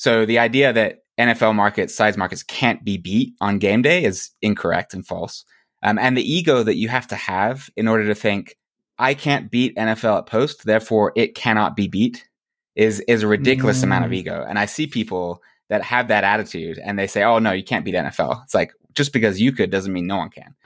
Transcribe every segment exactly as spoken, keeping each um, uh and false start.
so the idea that N F L markets, size markets can't be beat on game day is incorrect and false. Um, and the ego that you have to have in order to think, I can't beat N F L at post, therefore it cannot be beat, is is a ridiculous mm. amount of ego. And I see people that have that attitude and they say, oh, no, you can't beat N F L. It's like, just because you could doesn't mean no one can.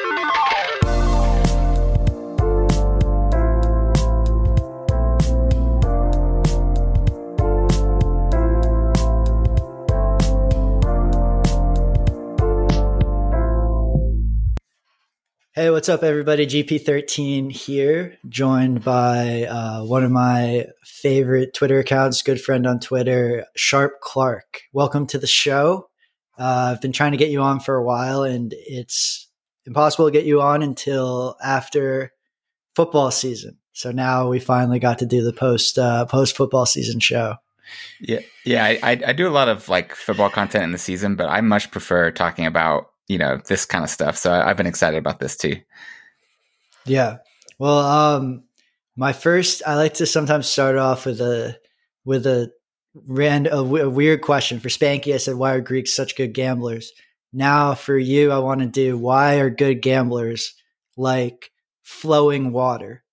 Hey, what's up, everybody? G P thirteen here, joined by uh, one of my favorite Twitter accounts, good friend on Twitter, Sharp Clark. Welcome to the show. Uh, I've been trying to get you on for a while, and it's impossible to get you on until after football season. So now we finally got to do the post uh, post football season show. Yeah, yeah, I, I do a lot of like football content in the season, but I much prefer talking about you know, this kind of stuff. So I've been excited about this too. Yeah. Well, um, my first, I like to sometimes start off with a, with a rand, a, w- a weird question for Spanky. I said, why are Greeks such good gamblers? Now for you, I want to do, why are good gamblers like flowing water?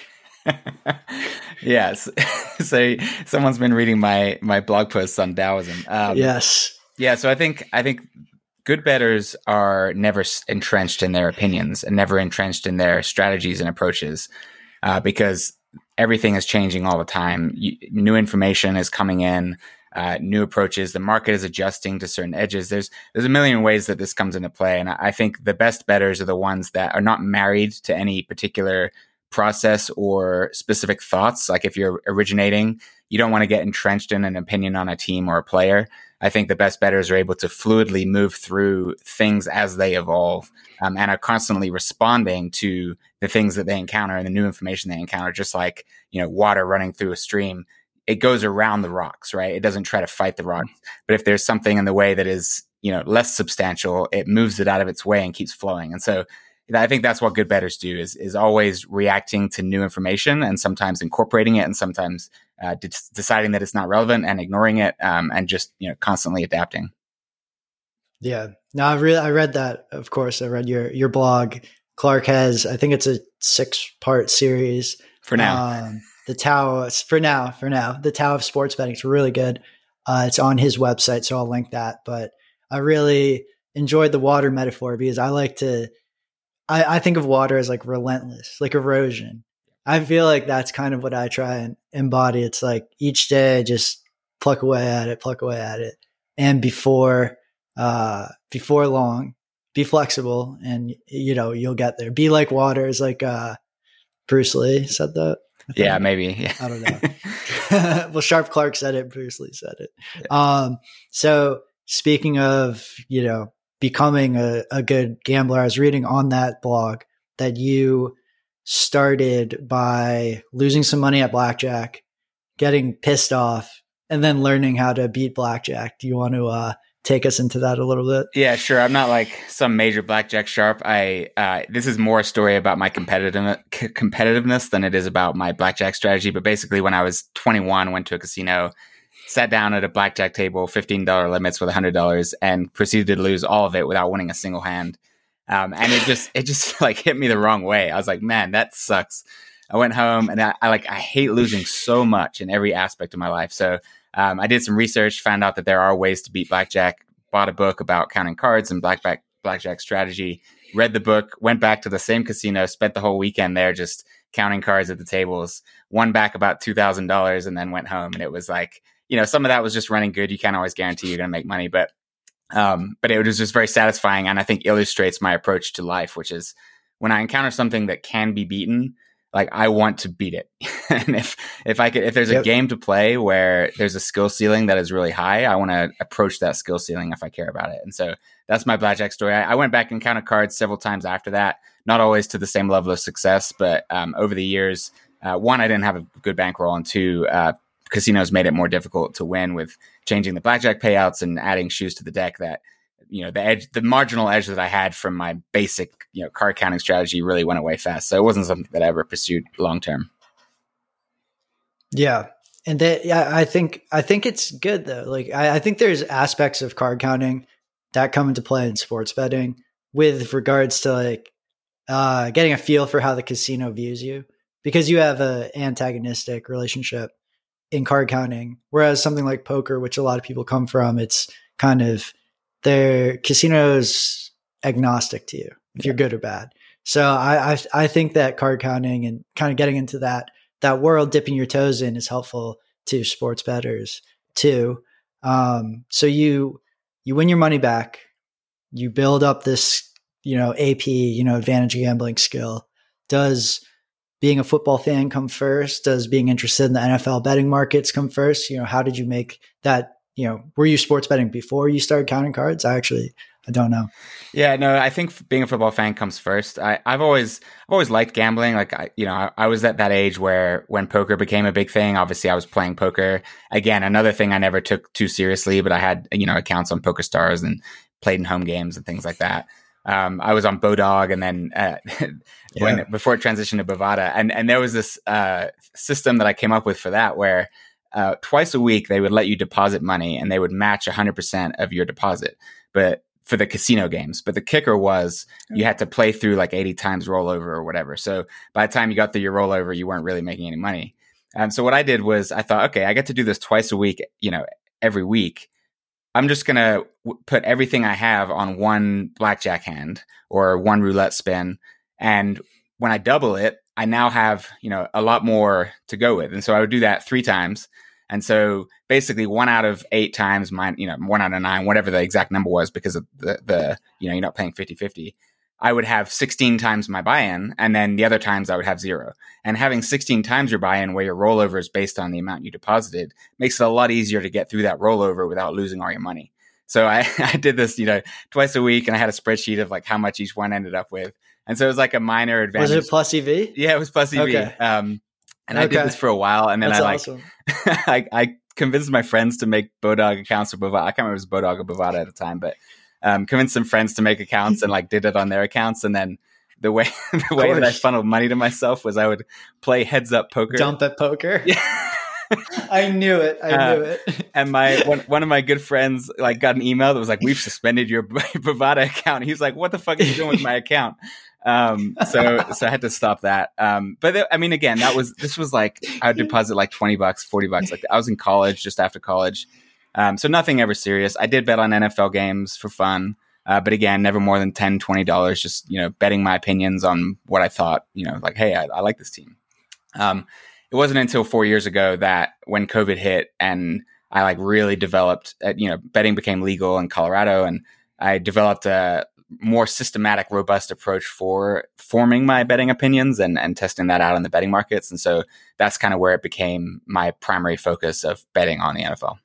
Yes. So someone's been reading my, my blog posts on Taoism. Um, yes. Yeah. So I think, I think, good bettors are never entrenched in their opinions and never entrenched in their strategies and approaches uh, because everything is changing all the time. You, new information is coming in, uh, new approaches. The market is adjusting to certain edges. There's there's a million ways that this comes into play. And I think the best bettors are the ones that are not married to any particular process or specific thoughts. Like if you're originating, you don't want to get entrenched in an opinion on a team or a player. I think the best bettors are able to fluidly move through things as they evolve um, and are constantly responding to the things that they encounter and the new information they encounter, just like, you know, water running through a stream. It goes around the rocks, right? It doesn't try to fight the rocks. But if there's something in the way that is, you know, less substantial, it moves it out of its way and keeps flowing. And so I think that's what good bettors do is, is always reacting to new information and sometimes incorporating it and sometimes uh, de- deciding that it's not relevant and ignoring it um, and just, you know, constantly adapting. Yeah. No, I really, I read that. Of course, I read your, your blog. Clark has, I think it's a six part series for now. Um, the Tao for now, for now, the Tao of sports betting. It's really good. Uh, it's on his website. So I'll link that, but I really enjoyed the water metaphor because I like to, I, I think of water as like relentless, like erosion. I feel like that's kind of what I try and embody. It's like each day, just pluck away at it, pluck away at it. And before, uh, before long, be flexible and, you know, you'll get there. Be like water is like, uh, Bruce Lee said that. Yeah, maybe. Yeah. I don't know. Well, Sharp Clark said it. Bruce Lee said it. Yeah. Um, so speaking of, you know, becoming a, a good gambler, I was reading on that blog that you started by losing some money at blackjack, getting pissed off, and then learning how to beat blackjack. Do you want to uh, take us into that a little bit? Yeah, sure. I'm not like some major blackjack sharp. I uh, this is more a story about my competitive c- competitiveness than it is about my blackjack strategy. But basically, when I was twenty-one, went to a casino, sat down at a blackjack table, fifteen dollars limits with one hundred dollars, and proceeded to lose all of it without winning a single hand. Um, and it just it just like hit me the wrong way. I was like, man, that sucks. I went home and I, I like I hate losing so much in every aspect of my life. So um, I did some research, found out that there are ways to beat blackjack. Bought a book about counting cards and blackjack blackjack strategy. Read the book, went back to the same casino, spent the whole weekend there just counting cards at the tables. Won back about two thousand dollars, and then went home. And it was like, you know, some of that was just running good. You can't always guarantee you're going to make money, but um, but it was just very satisfying, and I think illustrates my approach to life, which is when I encounter something that can be beaten, like I want to beat it. And if if I could, if there's yep. a game to play where there's a skill ceiling that is really high, I want to approach that skill ceiling if I care about it. And so that's my blackjack story. I, I went back and counted cards several times after that, not always to the same level of success, but um, over the years, uh, one, I didn't have a good bankroll, and two, uh, casinos made it more difficult to win with changing the blackjack payouts and adding shoes to the deck that, you know, the edge, the marginal edge that I had from my basic, you know, card counting strategy really went away fast. So it wasn't something that I ever pursued long term. Yeah. And that, yeah, I think, I think it's good though. Like, I, I think there's aspects of card counting that come into play in sports betting with regards to like, uh, getting a feel for how the casino views you, because you have a antagonistic relationship in card counting. Whereas something like poker, which a lot of people come from, it's kind of their casinos agnostic to you if you're good or bad. So I, I, I think that card counting and kind of getting into that, that world, dipping your toes in is helpful to sports bettors too. Um, so you, you win your money back, you build up this, you know, A P, you know, advantage gambling skill. Does being a football fan come first? Does being interested in the N F L betting markets come first? You know, how did you make that, you know, were you sports betting before you started counting cards? I actually, I don't know. Yeah, no, I think being a football fan comes first. I, I've always, I've always liked gambling. Like, I, you know, I, I was at that age where when poker became a big thing, obviously I was playing poker. Again, another thing I never took too seriously, but I had, you know, accounts on PokerStars and played in home games and things like that. Um, I was on Bodog, and then uh, when yeah. before it transitioned to Bovada, and and there was this uh, system that I came up with for that, where uh, twice a week they would let you deposit money, and they would match one hundred percent of your deposit, but for the casino games. But the kicker was you had to play through like eighty times rollover or whatever. So by the time you got through your rollover, you weren't really making any money. Um, so what I did was I thought, okay, I get to do this twice a week, you know, every week. I'm just going to w- put everything I have on one blackjack hand or one roulette spin. And when I double it, I now have, you know, a lot more to go with. And so I would do that three times. And so basically one out of eight times, mine, you know, one out of nine, whatever the exact number was, because of the, the you know, you're not paying fifty-fifty. I would have sixteen times my buy-in, and then the other times I would have zero. And having sixteen times your buy-in where your rollover is based on the amount you deposited makes it a lot easier to get through that rollover without losing all your money. So I, I did this, you know, twice a week, and I had a spreadsheet of like how much each one ended up with. And so it was like a minor advantage. Was it plus E V? Yeah, it was plus E V. Okay. Um, and okay. I did this for a while, and then That's I like, awesome. I, I convinced my friends to make Bodog accounts or Bovada. I can't remember if it was Bodog or Bovada at the time, but Um, convinced some friends to make accounts and like did it on their accounts. And then the way the way that I funneled money to myself was I would play heads up poker. Dump at poker. Yeah. I knew it. I uh, knew it. And my one, one of my good friends like got an email that was like, "We've suspended your Bovada account." He was like, "What the fuck are you doing with my account?" Um, so so I had to stop that. Um, but th- I mean, again, that was this was like I would deposit like twenty bucks, forty bucks. Like I was in college, just after college. Um, so nothing ever serious. I did bet on N F L games for fun. Uh, but again, never more than ten dollars, twenty dollars, just, you know, betting my opinions on what I thought, you know, like, hey, I, I like this team. Um, it wasn't until four years ago that when COVID hit and I like really developed, uh, you know, betting became legal in Colorado, and I developed a more systematic, robust approach for forming my betting opinions and, and testing that out in the betting markets. And so that's kind of where it became my primary focus of betting on the N F L.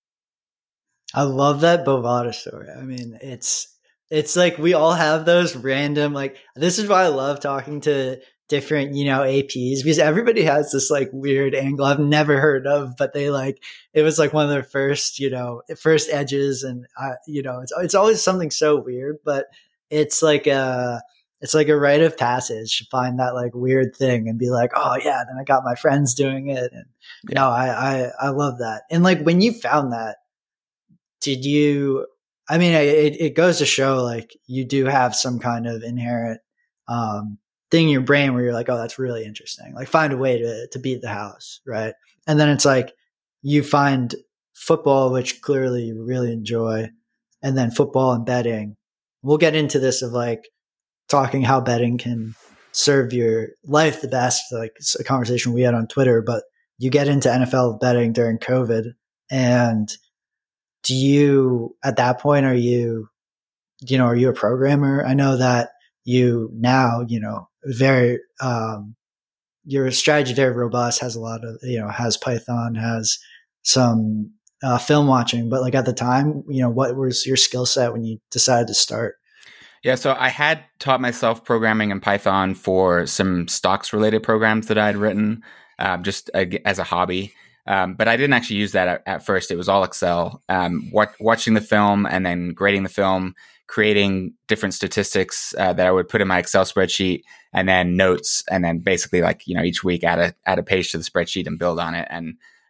I love that Bovada story. I mean, it's it's like we all have those random, like, this is why I love talking to different, you know, A Ps, because everybody has this like weird angle I've never heard of, but they like, it was like one of their first, you know, first edges. And, I, you know, it's it's always something so weird, but it's like a, it's like a rite of passage to find that like weird thing and be like, oh yeah, then I got my friends doing it. And yeah. no, I, I, I love that. And like when you found that, did you, I mean, it, it goes to show like you do have some kind of inherent um, thing in your brain where you're like, oh, that's really interesting. Like find a way to, to beat the house. Right. And then it's like you find football, which clearly you really enjoy, and then football and betting. We'll get into this of like talking how betting can serve your life the best, like it's a conversation we had on Twitter, but you get into N F L betting during COVID. And do you, at that point, are you, you know, are you a programmer? I know that you now, you know, very, um, your strategy very robust, has a lot of, you know, has Python, has some uh, film watching, but like at the time, you know, what was your skill set when you decided to start? Yeah, so I had taught myself programming in Python for some stocks related programs that I had written, um, just uh, as a hobby. Um, but I didn't actually use that at, at first. It was all Excel. Um, what, watching the film and then grading the film, creating different statistics uh, that I would put in my Excel spreadsheet, and then notes, and then basically like, you know, each week add a add a page to the spreadsheet and build on it. And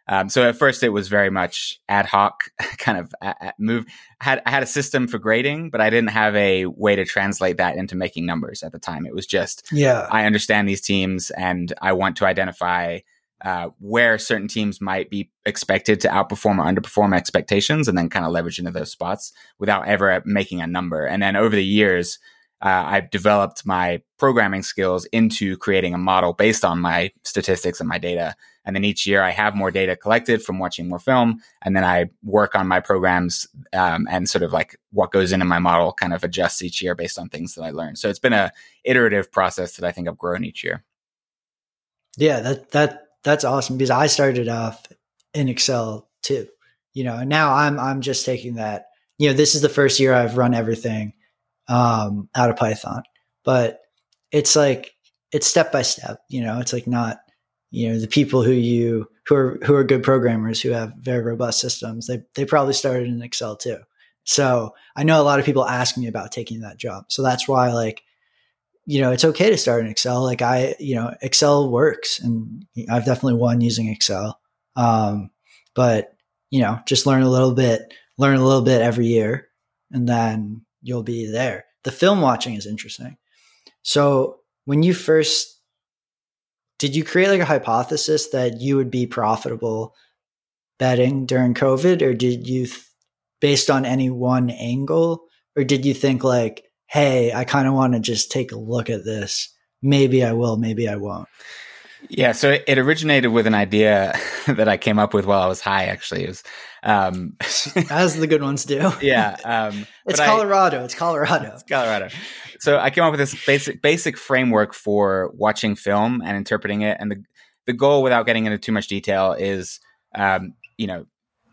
Um, so at first it was very much ad hoc kind of a, a move. I had, I had a system for grading, but I didn't have a way to translate that into making numbers at the time. It was just, yeah, I understand these teams and I want to identify uh, where certain teams might be expected to outperform or underperform expectations, and then kind of leverage into those spots without ever making a number. And then over the years, uh, I've developed my programming skills into creating a model based on my statistics and my data. And then each year I have more data collected from watching more film. And then I work on my programs um, and sort of like what goes into my model kind of adjusts each year based on things that I learn. So it's been a iterative process that I think I've grown each year. Yeah, that, that, that's awesome, because I started off in Excel too, you know, and now I'm, I'm just taking that, you know, this is the first year I've run everything um, out of Python, but it's like, it's step by step, you know, it's like not, you know, the people who you, who are, who are good programmers who have very robust systems, they, they probably started in Excel too. So I know a lot of people ask me about taking that job. So that's why, like, you know, it's okay to start in Excel. Like I, you know, Excel works, and I've definitely won using Excel. Um, but, you know, just learn a little bit, learn a little bit every year, and then you'll be there. The film watching is interesting. So when you first, did you create like a hypothesis that you would be profitable betting during COVID, or did you, th- based on any one angle, or did you think like, hey, I kind of want to just take a look at this. Maybe I will, maybe I won't. Yeah, so it, it originated with an idea that I came up with while I was high, actually. It was, um, as the good ones do. Yeah. Um, it's Colorado. I, it's Colorado. It's Colorado. So I came up with this basic basic framework for watching film and interpreting it. And the, the goal, without getting into too much detail, is, um, you know,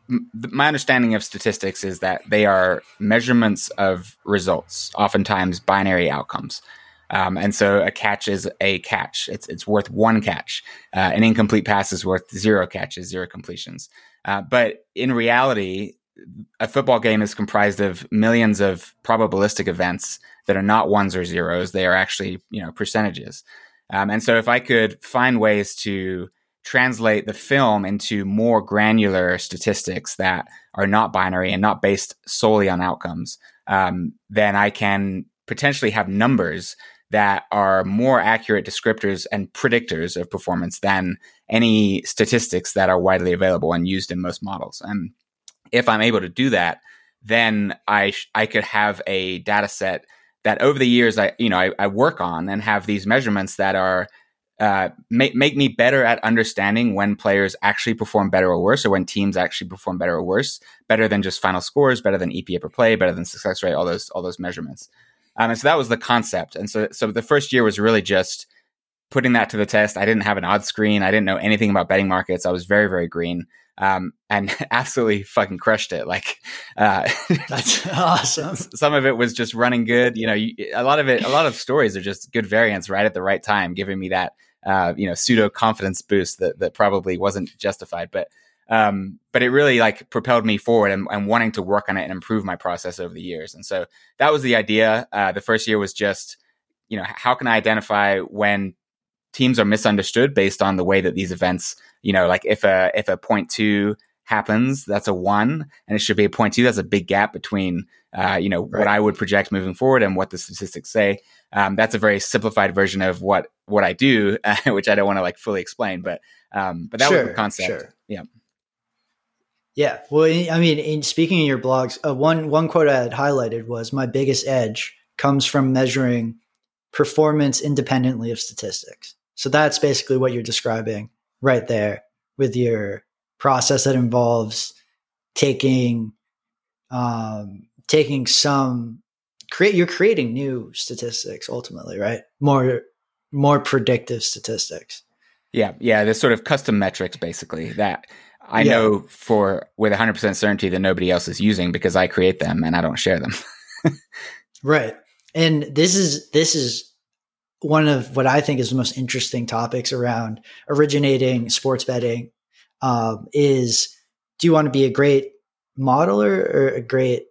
my understanding of statistics is that they are measurements of results, oftentimes binary outcomes. Um, and so a catch is a catch. It's it's worth one catch. Uh, an incomplete pass is worth zero catches, zero completions. Uh, but in reality, a football game is comprised of millions of probabilistic events that are not ones or zeros. They are actually, you know, percentages. Um, and so if I could find ways to translate the film into more granular statistics that are not binary and not based solely on outcomes, um, then I can potentially have numbers that are more accurate descriptors and predictors of performance than any statistics that are widely available and used in most models. And if I'm able to do that, then I sh- I could have a data set that over the years I you know I, I work on and have these measurements that are Uh, make make me better at understanding when players actually perform better or worse, or when teams actually perform better or worse, better than just final scores, better than E P A per play, better than success rate, all those all those measurements. Um, and so that was the concept. And so so the first year was really just putting that to the test. I didn't have an odds screen. I didn't know anything about betting markets. I was very, very green, um, and absolutely fucking crushed it. Like, uh, that's awesome. Some of it was just running good. You know, you, a lot of it, a lot of stories are just good variance right at the right time, giving me that, uh, you know, pseudo confidence boost that, that probably wasn't justified, but, um, but it really like propelled me forward and, and wanting to work on it and improve my process over the years. And so that was the idea. Uh, the first year was just, you know, how can I identify when teams are misunderstood based on the way that these events, you know, like if a, if a point two happens, that's a one, and it should be a point two. That's a big gap between, uh, you know, right. what I would project moving forward and what the statistics say. Um, that's a very simplified version of what, what I do, uh, which I don't want to like fully explain, but, um, but that sure, was the concept. Sure. Yeah. Yeah. Well, I mean, in speaking of your blogs, uh, one, one quote I had highlighted was, my biggest edge comes from measuring performance independently of statistics. So that's basically what you're describing right there with your process that involves taking, um, taking some, create, you're creating new statistics ultimately, right? More, more predictive statistics. Yeah. Yeah. There's sort of custom metrics basically that I yeah. know for with one hundred percent certainty that nobody else is using because I create them and I don't share them. Right. And this is, this is one of what I think is the most interesting topics around originating sports betting, um, is, do you want to be a great modeler or a great,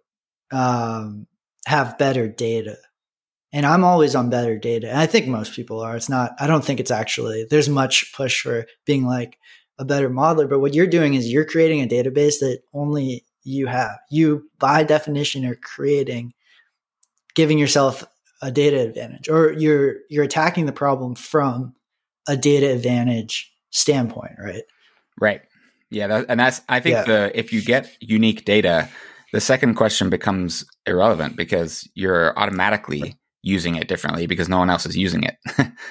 um, have better data? And I'm always on better data. And I think most people are. It's not, I don't think it's actually, there's much push for being like a better modeler. But what you're doing is you're creating a database that only you have. You, by definition, are creating, giving yourself a data advantage, or you're you're attacking the problem from a data advantage standpoint, right? Right. Yeah, that, and that's I think Yeah. the if you get unique data, the second question becomes irrelevant because you're automatically using it differently because no one else is using it.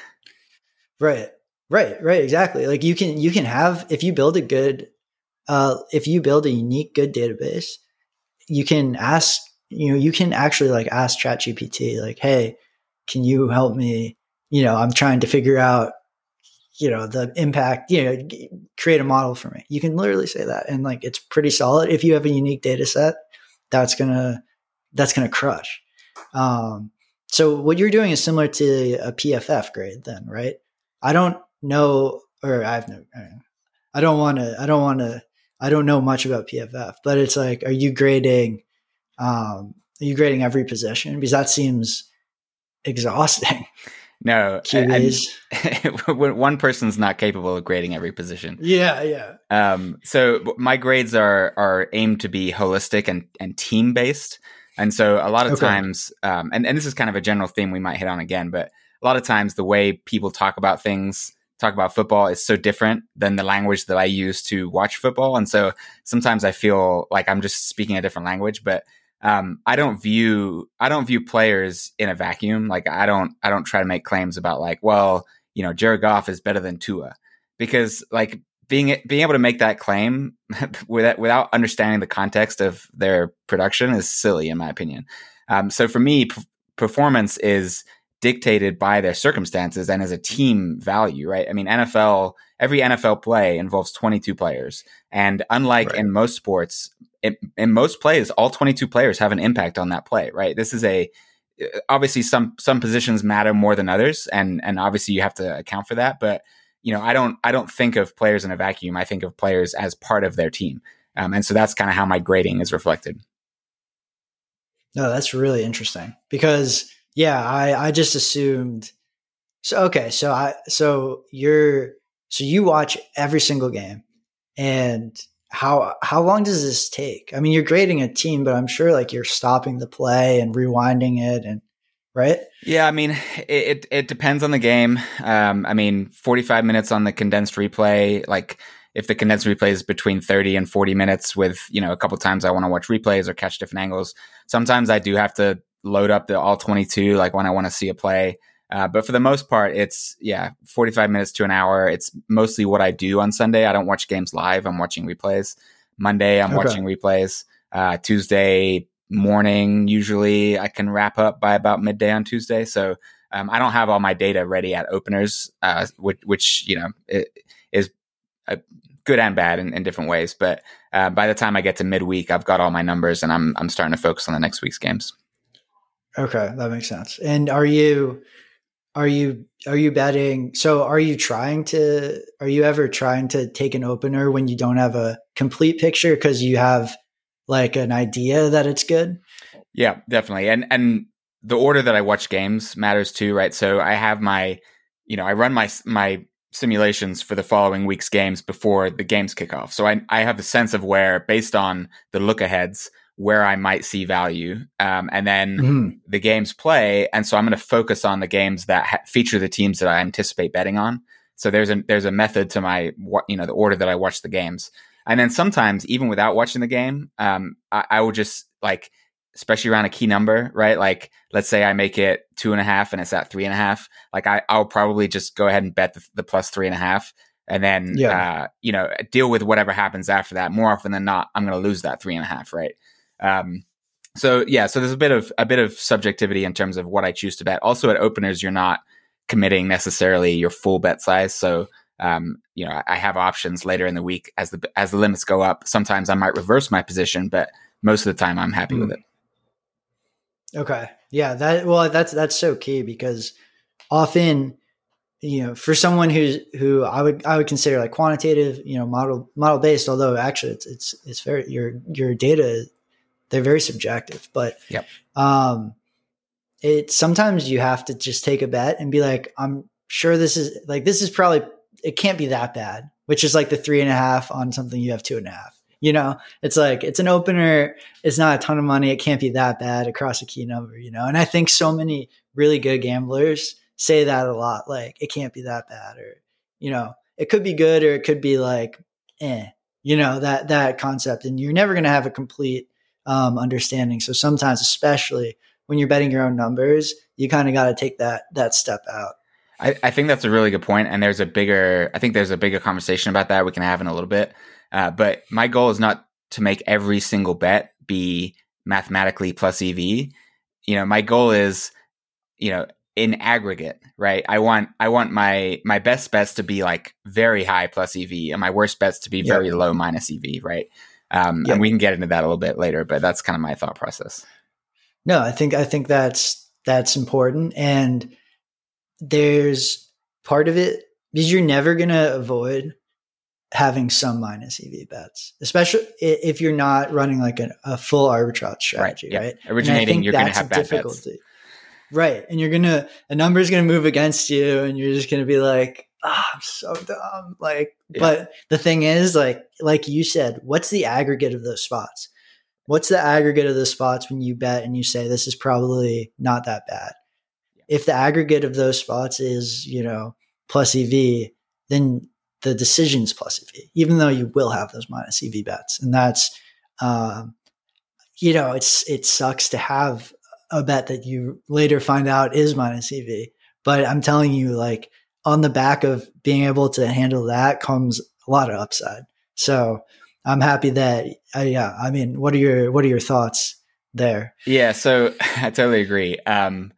Right. Right. Right. Exactly. Like you can you can have if you build a good uh if you build a unique good database, you can ask, you know, you can actually like ask ChatGPT, like, hey, can you help me? You know, I'm trying to figure out, you know, the impact, you know, create a model for me. You can literally say that. And like, it's pretty solid. If you have a unique data set, that's going to, that's going to crush. Um, so what you're doing is similar to a P F F grade then, right? I don't know, or I've no, I don't want to, I don't want to, I don't know much about P F F, but it's like, are you grading, um, are you grading every position? Because that seems exhausting. No, I, one person's not capable of grading every position. Yeah, yeah. Um, so my grades are are aimed to be holistic and, and team based, and so a lot of okay. times, um, and and this is kind of a general theme we might hit on again, but a lot of times the way people talk about things, talk about football, is so different than the language that I use to watch football, and so sometimes I feel like I'm just speaking a different language, but. Um, I don't view I don't view players in a vacuum. Like I don't I don't try to make claims about like, well, you know, Jared Goff is better than Tua, because like being being able to make that claim without without understanding the context of their production is silly, in my opinion. Um, so for me, p- performance is dictated by their circumstances and as a team value, right? I mean, N F L every N F L play involves twenty-two players, and unlike right. in most sports. In, in most plays, all twenty-two players have an impact on that play, right? This is a obviously some some positions matter more than others, and and obviously you have to account for that. But you know, I don't I don't think of players in a vacuum. I think of players as part of their team, um, and so that's kind of how my grading is reflected. No, that's really interesting because yeah, I I just assumed. So okay, so I so you're so you watch every single game, and. How how long does this take? I mean, you're grading a team, but I'm sure like you're stopping the play and rewinding it, and right? Yeah, I mean, it it, it depends on the game. Um, I mean, forty-five minutes on the condensed replay. Like, if the condensed replay is between thirty and forty minutes, with you know a couple times I want to watch replays or catch different angles. Sometimes I do have to load up the all twenty-two, like when I want to see a play. Uh, but for the most part, it's, yeah, forty-five minutes to an hour. It's mostly what I do on Sunday. I don't watch games live. I'm watching replays. Monday, I'm okay. watching replays. Uh, Tuesday morning, usually I can wrap up by about midday on Tuesday. So um, I don't have all my data ready at openers, uh, which, which, you know, is a good and bad in, in different ways. But uh, by the time I get to midweek, I've got all my numbers and I'm I'm starting to focus on the next week's games. Okay, that makes sense. And are you... Are you are you betting? So are you trying to? Are you ever trying to take an opener when you don't have a complete picture because you have like an idea that it's good? Yeah, definitely. And and the order that I watch games matters too, right? So I have my, you know, I run my my simulations for the following week's games before the games kick off. So I I have a sense of where, based on the look aheads, where I might see value, um, and then mm-hmm. the games play. And so I'm going to focus on the games that ha- feature the teams that I anticipate betting on. So there's a, there's a method to my, you know, the order that I watch the games. And then sometimes even without watching the game, um, I, I will just like, especially around a key number, right? Like, let's say I make it two and a half and it's at three and a half. Like I, I'll probably just go ahead and bet the, the plus three and a half. And then, yeah. uh, you know, deal with whatever happens after that. More often than not, I'm going to lose that three and a half, right? Um, so yeah, so there's a bit of a bit of subjectivity in terms of what I choose to bet. Also, at openers, you're not committing necessarily your full bet size. So um, you know, I, I have options later in the week as the as the limits go up. Sometimes I might reverse my position, but most of the time I'm happy mm. with it. Okay, yeah, that well, that's that's so key because often, you know, for someone who's who I would I would consider like quantitative, you know, model model based. Although actually, it's it's it's very your your data. They're very subjective, but yep. um, it sometimes you have to just take a bet and be like, I'm sure this is like, this is probably, it can't be that bad which is like the three and a half on something you have two and a half. You know, it's like, it's an opener. It's not a ton of money. It can't be that bad across a key number, you know? And I think so many really good gamblers say that a lot. Like, it can't be that bad, or, you know, it could be good, or it could be like, eh, you know, that, that concept. And you're never going to have a complete um, understanding. So sometimes, especially when you're betting your own numbers, you kind of got to take that, that step out. I, I think that's a really good point. And there's a bigger, I think there's a bigger conversation about that we can have in a little bit. Uh, but my goal is not to make every single bet be mathematically plus E V. You know, my goal is, you know, in aggregate, right? I want, I want my, my best bets to be like very high plus E V, and my worst bets to be very yep. low minus E V, right? Um, yep. And we can get into that a little bit later, but that's kind of my thought process. No, I think, I think that's, that's important. And there's part of it because you're never going to avoid having some minus E V bets, especially if you're not running like a, a full arbitrage strategy, right? right? Yeah. Originating, you're going to have bad bets. Right. And you're going to, a number is going to move against you, and you're just going to be like, oh, I'm so dumb. Like, yeah. But the thing is, like, like you said, what's the aggregate of those spots? What's the aggregate of those spots when you bet and you say, this is probably not that bad? Yeah. If the aggregate of those spots is, you know, plus E V, then the decision's plus E V, even though you will have those minus E V bets. And that's, um, you know, it's, it sucks to have a bet that you later find out is minus E V. But I'm telling you, like, on the back of being able to handle that comes a lot of upside. So I'm happy that, uh, yeah, I mean, what are your, what are your thoughts there? Yeah. So I totally agree. Um,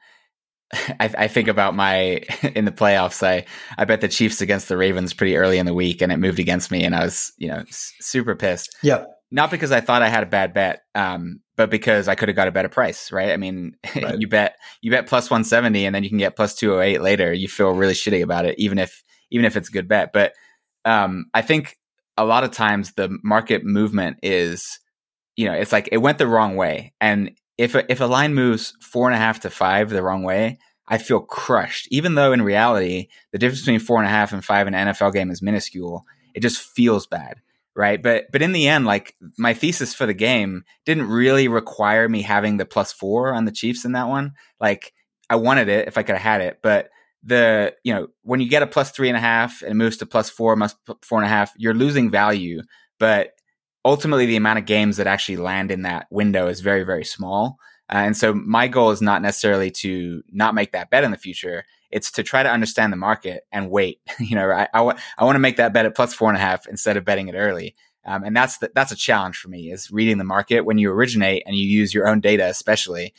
I, I think about my, in the playoffs, I, I bet the Chiefs against the Ravens pretty early in the week, and it moved against me, and I was, you know, s- super pissed. Yeah. Not because I thought I had a bad bet, um, but because I could have got a better price, right? I mean, right. you bet, you bet plus one seventy, and then you can get plus two oh eight later. You feel really shitty about it, even if, even if it's a good bet. But, um, I think a lot of times the market movement is, you know, it's like it went the wrong way. And if a, if a line moves four and a half to five the wrong way, I feel crushed, even though in reality, the difference between four and a half and five in an N F L game is minuscule. It just feels bad. Right. But, but in the end, like, my thesis for the game didn't really require me having the plus four on the Chiefs in that one. Like, I wanted it if I could have had it, but the, you know, when you get a plus three and a half and it moves to plus four, plus four and a half, you're losing value. But ultimately the amount of games that actually land in that window is very, very small. Uh, and so my goal is not necessarily to not make that bet in the future. It's to try to understand the market and wait. You know, I, I, w- I want to make that bet at plus four and a half instead of betting it early. Um, and that's the, that's a challenge for me, is reading the market when you originate and you use your own data, especially.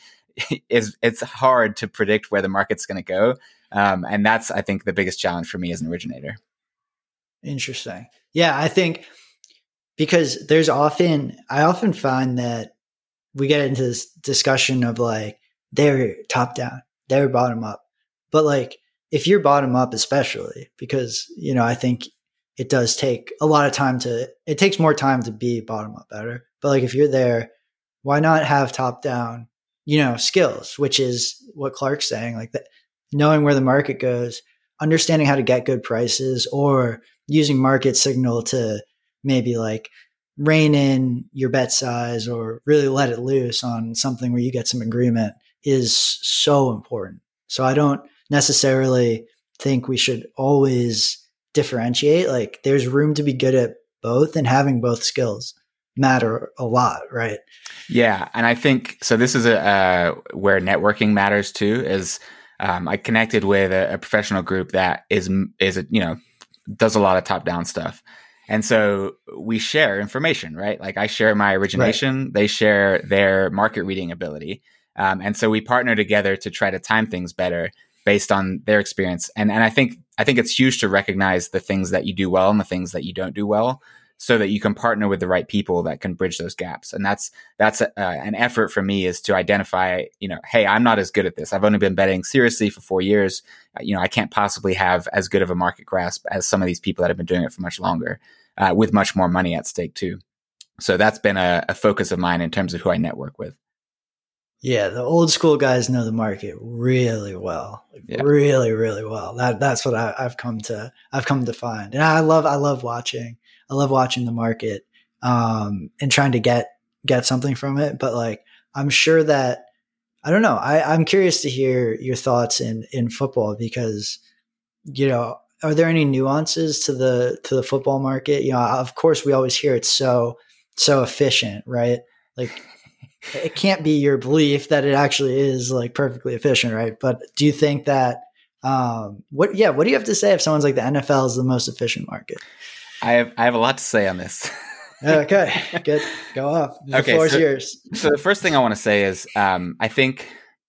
Is it's hard to predict where the market's going to go. Um, and that's, I think, the biggest challenge for me as an originator. Interesting. Yeah, I think because there's often, I often find that we get into this discussion of like, they're top down, they're bottom up. But like, if you're bottom up, especially because, you know, I think it does take a lot of time to, it takes more time to be bottom up better. But like, if you're there, why not have top down, you know, skills, which is what Clark's saying, like that, knowing where the market goes, understanding how to get good prices, or using market signal to maybe like rein in your bet size or really let it loose on something where you get some agreement is so important. So I don't necessarily think we should always differentiate. Like, there's room to be good at both, and having both skills matter a lot, right? Yeah. And I think, so this is a, uh, where networking matters too, is um, I connected with a, a professional group that is, is, you know, does a lot of top down stuff. And so we share information, right? Like, I share my origination, right. They share their market reading ability. Um, and so we partner together to try to time things better based on their experience. And and I think I think it's huge to recognize the things that you do well and the things that you don't do well, so that you can partner with the right people that can bridge those gaps. And that's that's uh, an effort for me, is to identify, you know, hey, I'm not as good at this. I've only been betting seriously for four years. Uh, you know, I can't possibly have as good of a market grasp as some of these people that have been doing it for much longer, uh, with much more money at stake too. So that's been a, a focus of mine in terms of who I network with. Yeah, the old school guys know the market really well, like Yeah. really, really well. That that's what I, I've come to I've come to find, and I love I love watching I love watching the market um, and trying to get get something from it. But like, I'm sure that I don't know. I, I'm curious to hear your thoughts in in football because you know, are there any nuances to the to the football market? You know, of course, we always hear it's so so efficient, right? Like it can't be your belief that it actually is like perfectly efficient, right? But do you think that um what yeah, what do you have to say if someone's like the N F L is the most efficient market? I have I have a lot to say on this. Okay, good. Go off. The okay, floor is so, yours. so the first thing I want to say is um I think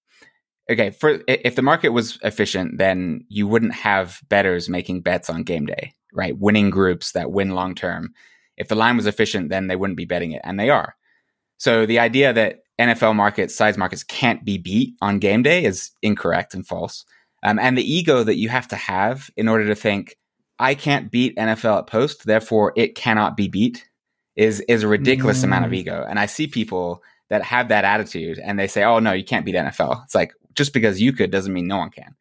okay, for if the market was efficient, then you wouldn't have bettors making bets on game day, right? Winning groups that win long term. If the line was efficient, then they wouldn't be betting it, and they are. So the idea that N F L markets, size markets can't be beat on game day is incorrect and false. Um, and the ego that you have to have in order to think, I can't beat N F L at post, therefore it cannot be beat, is is a ridiculous mm. amount of ego. And I see people that have that attitude and they say, oh, no, you can't beat N F L. It's like, just because you could doesn't mean no one can.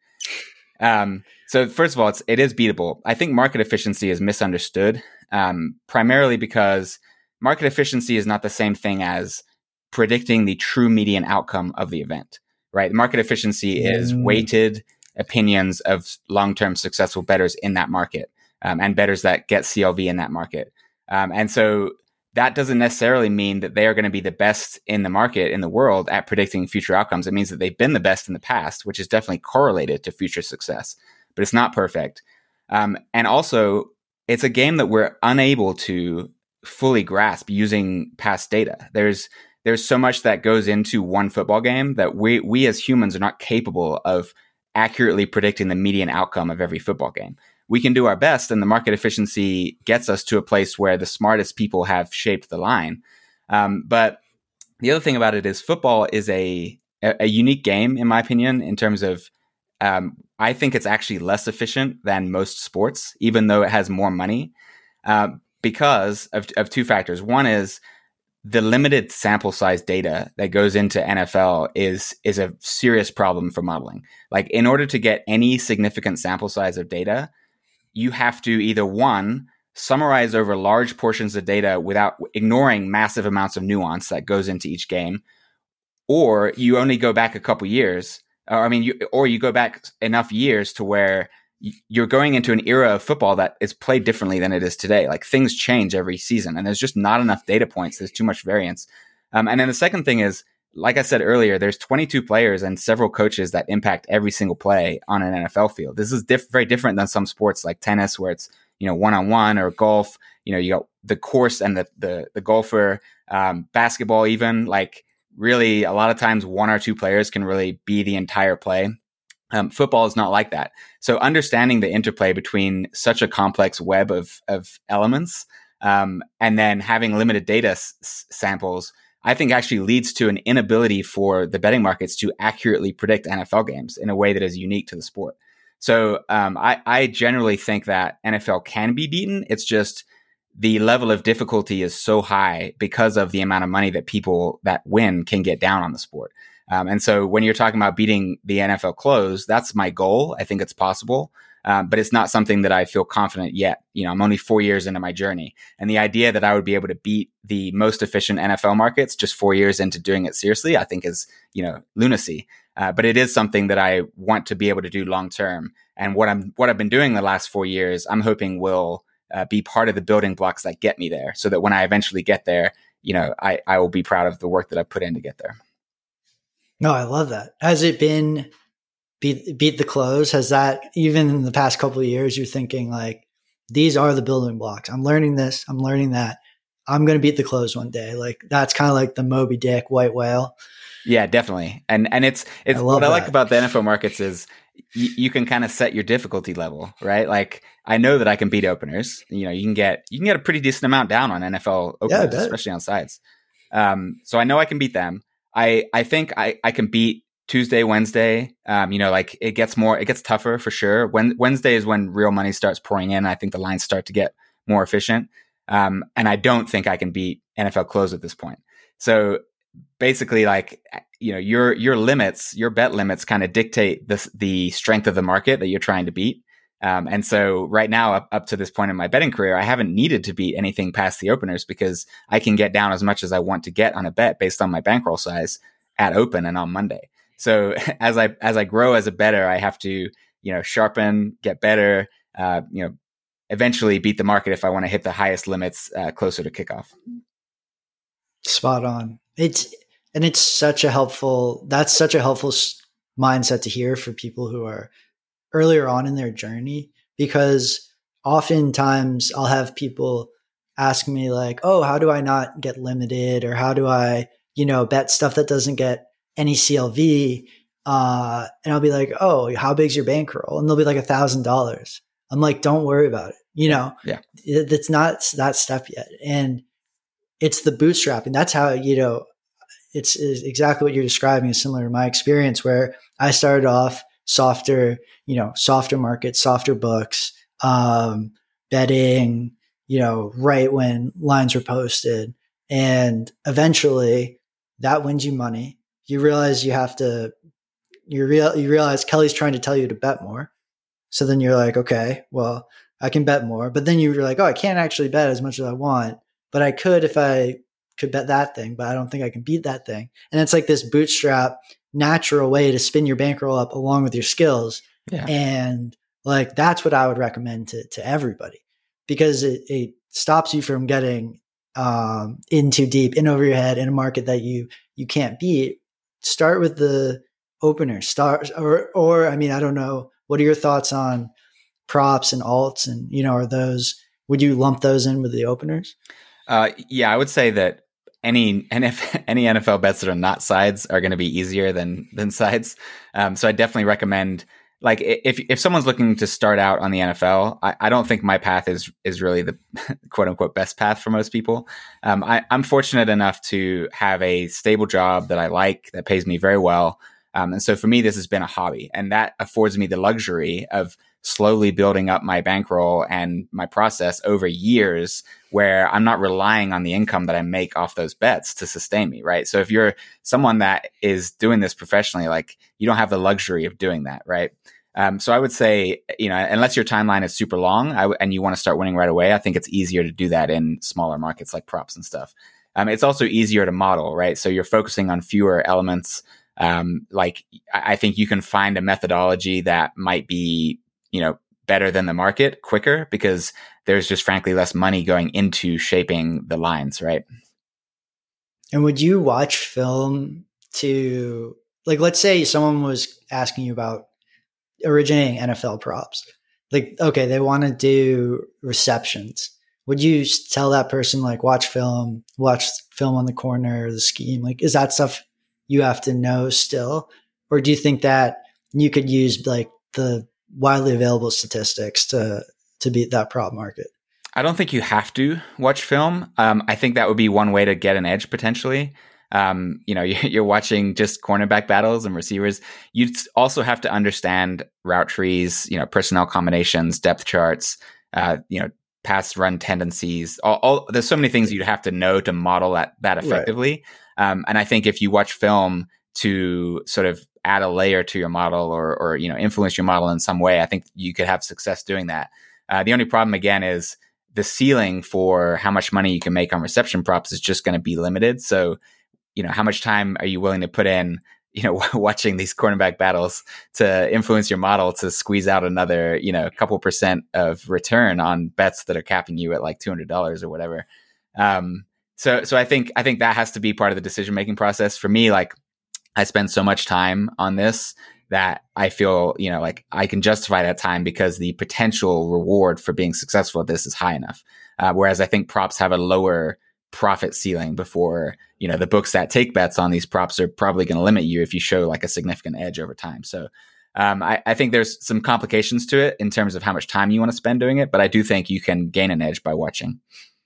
Um, so first of all, it's, it is beatable. I think market efficiency is misunderstood, um, primarily because market efficiency is not the same thing as predicting the true median outcome of the event, right? Market efficiency mm. is weighted opinions of long-term successful bettors in that market um, and bettors that get C L V in that market. Um, and so that doesn't necessarily mean that they are going to be the best in the market in the world at predicting future outcomes. It means that they've been the best in the past, which is definitely correlated to future success, but it's not perfect. Um, and also, it's a game that we're unable to fully grasp using past data. There's there's so much that goes into one football game that we we as humans are not capable of accurately predicting the median outcome of every football game. We can do our best, and the market efficiency gets us to a place where the smartest people have shaped the line. Um, but the other thing about it is football is a, a, a unique game, in my opinion, in terms of um, I think it's actually less efficient than most sports, even though it has more money, uh, because of, of two factors. One is the limited sample size data that goes into N F L is is a serious problem for modeling. Like, in order to get any significant sample size of data, you have to either, one, summarize over large portions of data without ignoring massive amounts of nuance that goes into each game, or you only go back a couple years, or I mean, you, or you go back enough years to where you're going into an era of football that is played differently than it is today. Like, things change every season, and there's just not enough data points. There's too much variance. Um, and then the second thing is, like I said earlier, there's twenty-two players and several coaches that impact every single play on an N F L field. This is diff- very different than some sports like tennis, where it's, you know, one-on-one, or golf. You know, you got the course and the the, the golfer. Um, basketball, even, like, really, a lot of times one or two players can really be the entire play. Um, football is not like that. So understanding the interplay between such a complex web of of elements, um, and then having limited data s- samples, I think actually leads to an inability for the betting markets to accurately predict N F L games in a way that is unique to the sport. So um, I, I generally think that N F L can be beaten. It's just the level of difficulty is so high because of the amount of money that people that win can get down on the sport. Um, and so when you're talking about beating the N F L close, that's my goal. I think it's possible. Um, but it's not something that I feel confident yet. You know, I'm only four years into my journey. And the idea that I would be able to beat the most efficient N F L markets just four years into doing it seriously, I think is, you know, lunacy. Uh, but it is something that I want to be able to do long term. And what I'm, what I've been doing the last four years, I'm hoping will uh, be part of the building blocks that get me there, so that when I eventually get there, you know, I, I will be proud of the work that I put in to get there. No, I love that. Has it been beat beat the close? Has that, even in the past couple of years, you're thinking like, these are the building blocks. I'm learning this. I'm learning that. I'm going to beat the close one day. Like, that's kind of like the Moby Dick white whale. Yeah, definitely. And and it's it's I what that. I like about the N F L markets is y- you can kind of set your difficulty level, right? Like, I know that I can beat openers. You know, you can get you can get a pretty decent amount down on N F L openers, yeah, especially on sides. Um, so I know I can beat them. I I think I I can beat Tuesday, Wednesday. Um, you know, like, it gets more, it gets tougher for sure. When Wednesday is when real money starts pouring in. I think the lines start to get more efficient. Um, and I don't think I can beat N F L close at this point. So basically, like, you know, your your limits, your bet limits kind of dictate the the strength of the market that you're trying to beat. Um, and so right now, up, up to this point in my betting career, I haven't needed to beat anything past the openers because I can get down as much as I want to get on a bet based on my bankroll size at open and on Monday. So as I as I grow as a bettor, I have to, you know, sharpen, get better, uh, you know, eventually beat the market if I want to hit the highest limits uh, closer to kickoff. Spot on. It's and it's such a helpful. That's such a helpful mindset to hear for people who are earlier on in their journey, because oftentimes I'll have people ask me like, oh, how do I not get limited? Or how do I, you know, bet stuff that doesn't get any C L V? Uh, and I'll be like, oh, how big's your bankroll? And they'll be like a thousand dollars. I'm like, don't worry about it. You know, yeah, it's not that step yet. And it's the bootstrapping. That's how, you know, it's, it's exactly what you're describing is similar to my experience, where I started off softer, you know, softer markets, softer books, um, betting, you know, right when lines were posted. And eventually that wins you money. You realize you have to, you real, you realize Kelly's trying to tell you to bet more. So then you're like, okay, well, I can bet more. But then you're like, oh, I can't actually bet as much as I want, but I could if I could bet that thing, but I don't think I can beat that thing. And it's like this bootstrap natural way to spin your bankroll up along with your skills. Yeah. And like, that's what I would recommend to, to everybody, because it, it stops you from getting um, in too deep, in over your head in a market that you, you can't beat. Start with the opener start or, or, I mean, I don't know. What are your thoughts on props and alts? And, you know, are those, would you lump those in with the openers? Uh, yeah, I would say that any N F, any N F L bets that are not sides are going to be easier than than sides. Um, so I definitely recommend, like, if if someone's looking to start out on the N F L, I, I don't think my path is is really the quote unquote best path for most people. Um, I, I'm fortunate enough to have a stable job that I like, that pays me very well. Um, and so for me, this has been a hobby, and that affords me the luxury of slowly building up my bankroll and my process over years, where I'm not relying on the income that I make off those bets to sustain me, right? So if you're someone that is doing this professionally, like, you don't have the luxury of doing that, right? Um, so I would say, you know, unless your timeline is super long I w- and you want to start winning right away, I think it's easier to do that in smaller markets like props and stuff. Um, it's also easier to model, right? So you're focusing on fewer elements. Um, like, I think you can find a methodology that might be, you know, better than the market quicker, because there's just frankly less money going into shaping the lines, right? And would you watch film to, like, let's say someone was asking you about originating N F L props. Like, okay, they want to do receptions. Would you tell that person, like, watch film, watch film on the corner, the scheme? Like, is that stuff you have to know still? Or do you think that you could use, like, the widely available statistics to to beat that prop market? I don't think you have to watch film. Um, I think that would be one way to get an edge potentially. Um, you know, you're watching just cornerback battles and receivers. You also have to understand route trees, you know, personnel combinations, depth charts, uh, you know, pass run tendencies. All, all there's so many things you'd have to know to model that that effectively. Right. Um, and I think if you watch film to sort of add a layer to your model, or, or, you know, influence your model in some way, I think you could have success doing that. Uh, the only problem, again, is the ceiling for how much money you can make on reception props is just going to be limited. So, you know, how much time are you willing to put in, you know, watching these cornerback battles to influence your model to squeeze out another, you know, a couple percent of return on bets that are capping you at like two hundred dollars or whatever. Um, so, so I think, I think that has to be part of the decision-making process for me. Like, I spend so much time on this that I feel, you know, like I can justify that time because the potential reward for being successful at this is high enough. Uh, whereas I think props have a lower profit ceiling before, you know, the books that take bets on these props are probably going to limit you if you show like a significant edge over time. So um, I, I think there's some complications to it in terms of how much time you want to spend doing it, but I do think you can gain an edge by watching.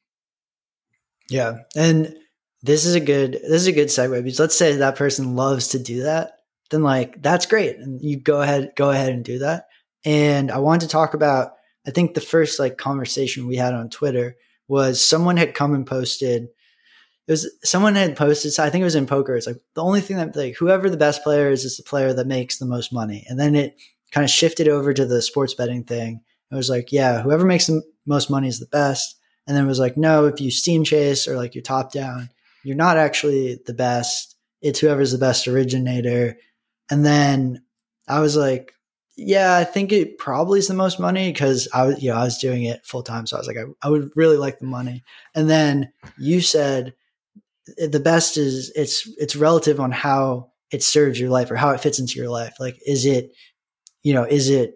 Yeah. And this is a good, this is a good segue, because let's say that person loves to do that, then like, that's great. And you go ahead, go ahead and do that. And I wanted to talk about, I think the first like conversation we had on Twitter was someone had come and posted, it was someone had posted, so I think it was in poker. It's like the only thing that like whoever the best player is is the player that makes the most money. And then it kind of shifted over to the sports betting thing. It was like, yeah, whoever makes the most money is the best. And then it was like, no, if you steam chase or like you're top down, you're not actually the best. It's whoever's the best originator. And then I was like, yeah, I think it probably is the most money because I was, you know, I was doing it full time. So I was like, I, I would really like the money. And then you said the best is it's, it's relative on how it serves your life or how it fits into your life. Like, is it, you know, is it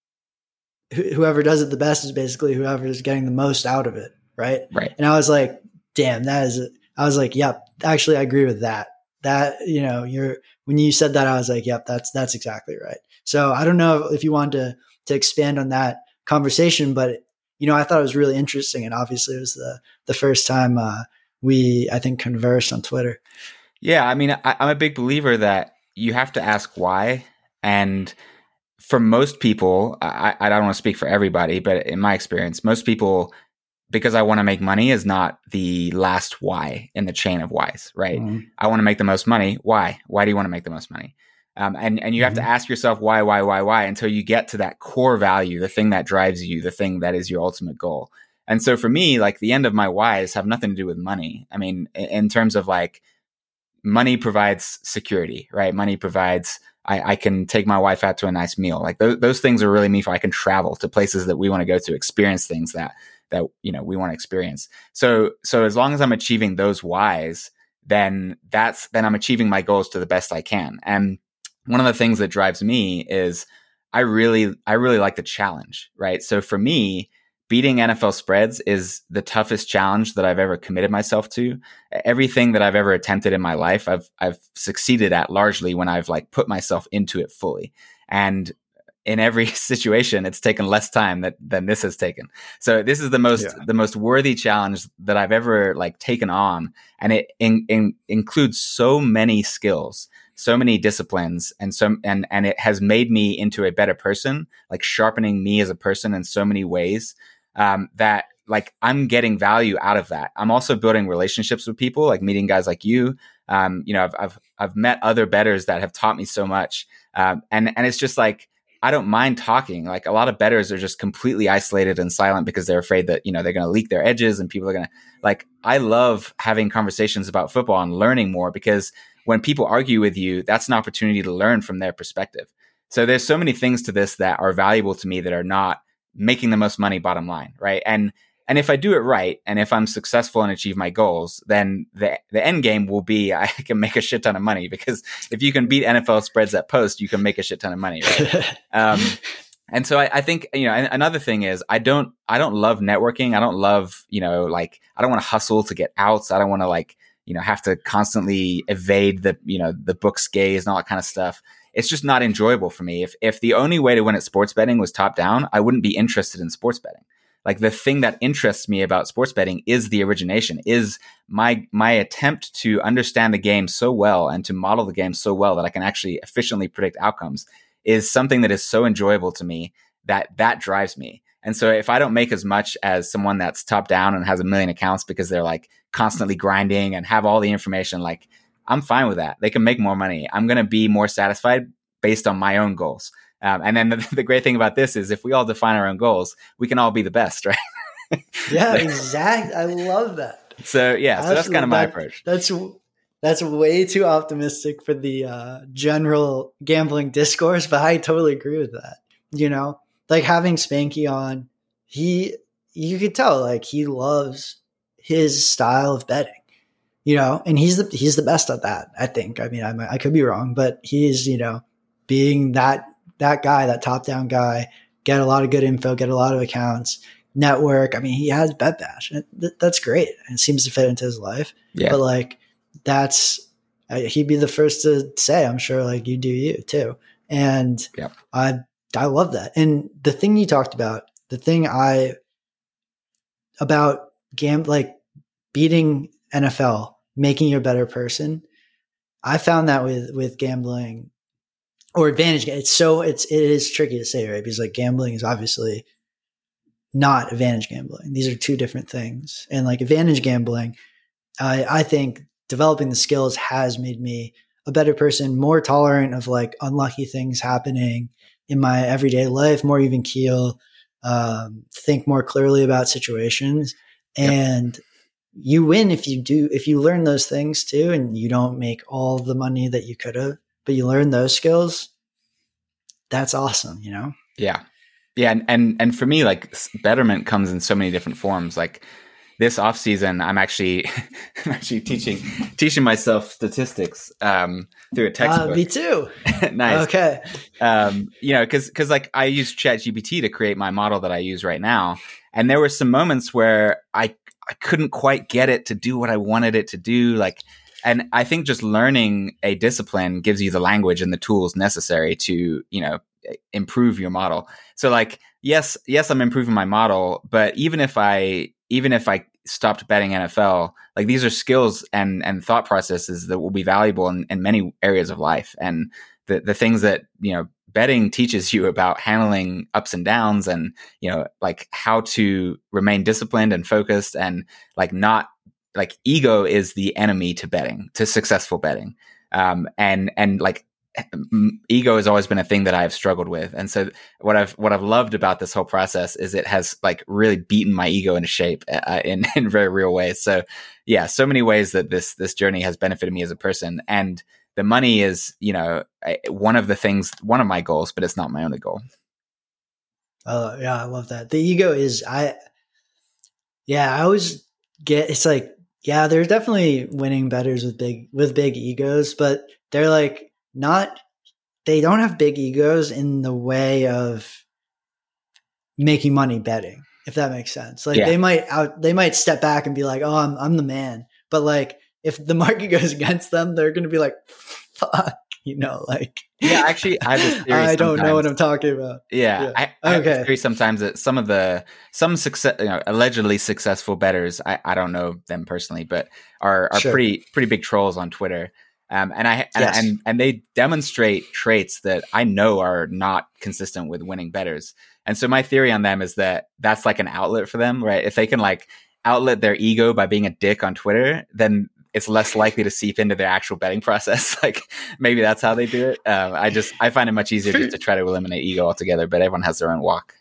wh- whoever does it the best is basically whoever is getting the most out of it. Right. Right. And I was like, damn, that is, I was like, yep, actually I agree with that. That, you know, you're, when you said that, I was like, yep, that's, that's exactly right. So I don't know if you wanted to, to expand on that conversation, but, you know, I thought it was really interesting. And obviously it was the, the first time uh, we, I think, conversed on Twitter. Yeah. I mean, I, I'm a big believer that you have to ask why. And for most people, I, I don't want to speak for everybody, but in my experience, most people, because I want to make money is not the last why in the chain of whys, right? Mm-hmm. I want to make the most money. Why? Why do you want to make the most money? Um, and, and you have mm-hmm. to ask yourself why, why, why, why, until you get to that core value, the thing that drives you, the thing that is your ultimate goal. And so for me, like the end of my whys have nothing to do with money. I mean, in, in terms of like money provides security, right? Money provides, I, I can take my wife out to a nice meal. Like those, those things are really meaningful. I can travel to places that we want to go to, experience things that that, you know, we want to experience. So, so as long as I'm achieving those whys, then that's, then I'm achieving my goals to the best I can. And one of the things that drives me is I really, I really like the challenge, right? So for me, beating N F L spreads is the toughest challenge that I've ever committed myself to. Everything that I've ever attempted in my life, I've, I've succeeded at largely when I've like put myself into it fully. And in every situation, it's taken less time that, than this has taken. So this is the most yeah. the most worthy challenge that I've ever like taken on, and it in, in, includes so many skills, so many disciplines, and so and and it has made me into a better person, like sharpening me as a person in so many ways um, that like I'm getting value out of that. I'm also building relationships with people, like meeting guys like you. Um, you know, I've I've I've met other bettors that have taught me so much, um, and and it's just like. I don't mind talking. Like a lot of bettors are just completely isolated and silent because they're afraid that, you know, they're going to leak their edges and people are going to like, I love having conversations about football and learning more because when people argue with you, that's an opportunity to learn from their perspective. So there's so many things to this that are valuable to me that are not making the most money bottom line. Right. And, and if I do it right, and if I'm successful and achieve my goals, then the the end game will be I can make a shit ton of money because if you can beat N F L spreads at post, you can make a shit ton of money, right? um, and so I, I think you know another thing is I don't I don't love networking. I don't love you know like I don't want to hustle to get outs. I don't want to like you know have to constantly evade the you know the book's gaze and all that kind of stuff. It's just not enjoyable for me. If if the only way to win at sports betting was top down, I wouldn't be interested in sports betting. Like the thing that interests me about sports betting is the origination, is my my attempt to understand the game so well and to model the game so well that I can actually efficiently predict outcomes is something that is so enjoyable to me that that drives me. And so if I don't make as much as someone that's top down and has a million accounts because they're like constantly grinding and have all the information, like I'm fine with that. They can make more money. I'm going to be more satisfied based on my own goals. Um, and then the, the great thing about this is if we all define our own goals, we can all be the best, right? Yeah, exactly. I love that. So yeah, so that's kind of my that, approach. That's that's way too optimistic for the uh, general gambling discourse, but I totally agree with that. You know, like having Spanky on, he you could tell like he loves his style of betting. You know, and he's the he's the best at that. I think. I mean, I I could be wrong, but he's you know being that. that guy, that top down guy, get a lot of good info, get a lot of accounts, network. I mean, he has Bet Bash. That's great. And it seems to fit into his life. Yeah. But like, that's, he'd be the first to say, I'm sure like you do you too. And yep. I, I love that. And the thing you talked about, the thing I, about gam, like beating N F L, making you a better person. I found that with, with gambling, or advantage. It's so it's it is tricky to say, right? Because like gambling is obviously not advantage gambling. These are two different things. And like advantage gambling, I, I think developing the skills has made me a better person, more tolerant of like unlucky things happening in my everyday life, more even keel, um, think more clearly about situations. Yep. And you win if you do, if you learn those things too, and you don't make all the money that you could have, but you learn those skills. That's awesome, you know? Yeah. Yeah. And, and, and for me, like betterment comes in so many different forms. Like this off season, I'm actually, I'm actually teaching, teaching myself statistics, um, through a textbook. Uh, me too. Nice. Okay. Um, you know, cause, cause like I use ChatGPT to create my model that I use right now. And there were some moments where I, I couldn't quite get it to do what I wanted it to do. Like, and I think just learning a discipline gives you the language and the tools necessary to, you know, improve your model. So like, yes, yes, I'm improving my model, but even if I, even if I stopped betting N F L, like these are skills and, and thought processes that will be valuable in, in many areas of life. And the, the things that, you know, betting teaches you about handling ups and downs and, you know, like how to remain disciplined and focused and like not like ego is the enemy to betting, to successful betting. Um, and, and like ego has always been a thing that I've struggled with. And so what I've, what I've loved about this whole process is it has like really beaten my ego into shape uh, in, in very real ways. So yeah, so many ways that this, this journey has benefited me as a person. And the money is, you know, one of the things, one of my goals, but it's not my only goal. Oh yeah. I love that. The ego is, I, yeah, I always get, it's like, yeah, there's definitely winning bettors with big, with big egos, but they're like not, they don't have big egos in the way of making money betting, if that makes sense. Like yeah. they might out, they might step back and be like, oh, I'm, I'm the man. But like, if the market goes against them, they're going to be like, fuck, you know, like, yeah, actually, I have a theory I don't know what I'm talking about. Yeah. yeah. I, I okay. have a theory sometimes that some of the, some success, you know, allegedly successful bettors, I, I don't know them personally, but are, are sure. pretty, pretty big trolls on Twitter. Um, and I, and, yes. and, and they demonstrate traits that I know are not consistent with winning bettors. And so my theory on them is that that's like an outlet for them, right? If they can like outlet their ego by being a dick on Twitter, then it's less likely to seep into their actual betting process. Like maybe that's how they do it. Um, I just, I find it much easier just to try to eliminate ego altogether, but everyone has their own walk.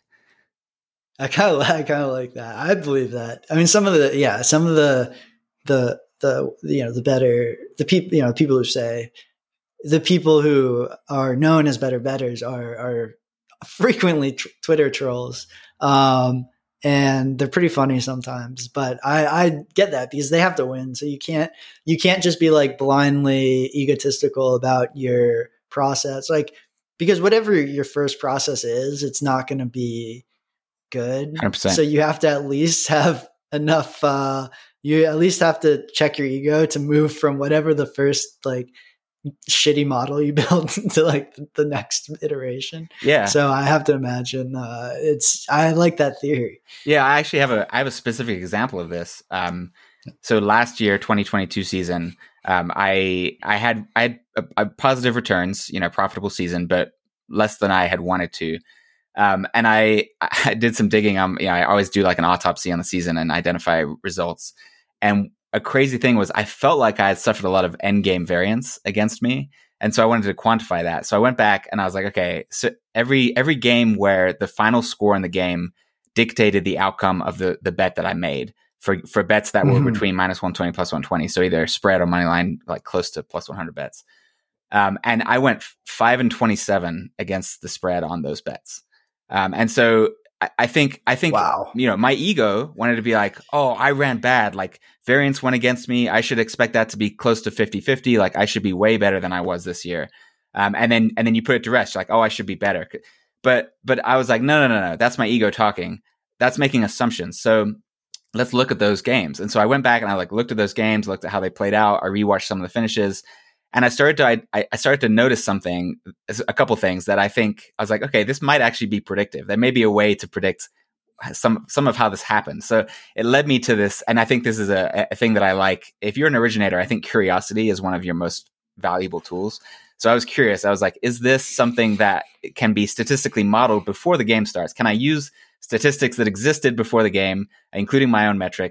I kind of, I kind of like that. I believe that. I mean, some of the, yeah, some of the, the, the, you know, the better, the people, you know, people who say the people who are known as better bettors are, are frequently tr- Twitter trolls. Um, And they're pretty funny sometimes, but I, I get that because they have to win. So you can't, you can't just be like blindly egotistical about your process. Like, because whatever your first process is, it's not going to be good. one hundred percent. So you have to at least have enough, uh, you at least have to check your ego to move from whatever the first like shitty model you build to like the next iteration. Yeah. So I have to imagine uh, it's, I like that theory. Yeah. I actually have a, I have a specific example of this. Um, so last year, twenty twenty-two season, um, I, I had, I had a, a positive returns, you know, profitable season, but less than I had wanted to. Um, and I, I did some digging. Um, you know, I always do like an autopsy on the season and identify results. And a crazy thing was I felt like I had suffered a lot of end game variance against me. And so I wanted to quantify that. So I went back and I was like, okay, so every, every game where the final score in the game dictated the outcome of the, the bet that I made for, for bets that mm-hmm. were between minus one twenty, plus one twenty. So either spread or money line, like close to plus one hundred bets. Um, and I went five and twenty-seven against the spread on those bets. Um, and so I, I think, I think, wow. you know, my ego wanted to be like, oh, I ran bad. Like variance went against me. I should expect that to be close to fifty fifty. Like I should be way better than I was this year. Um, and then, and then you put it to rest, like, oh, I should be better. But, but I was like, no, no, no, no, that's my ego talking. That's making assumptions. So let's look at those games. And so I went back and I like looked at those games, looked at how they played out. I rewatched some of the finishes. And I started to, I, I started to notice something, a couple things that I think, I was like, okay, this might actually be predictive. There may be a way to predict some, some of how this happens. So it led me to this. And I think this is a, a thing that I like. If you're an originator, I think curiosity is one of your most valuable tools. So I was curious. I was like, is this something that can be statistically modeled before the game starts? Can I use statistics that existed before the game, including my own metrics,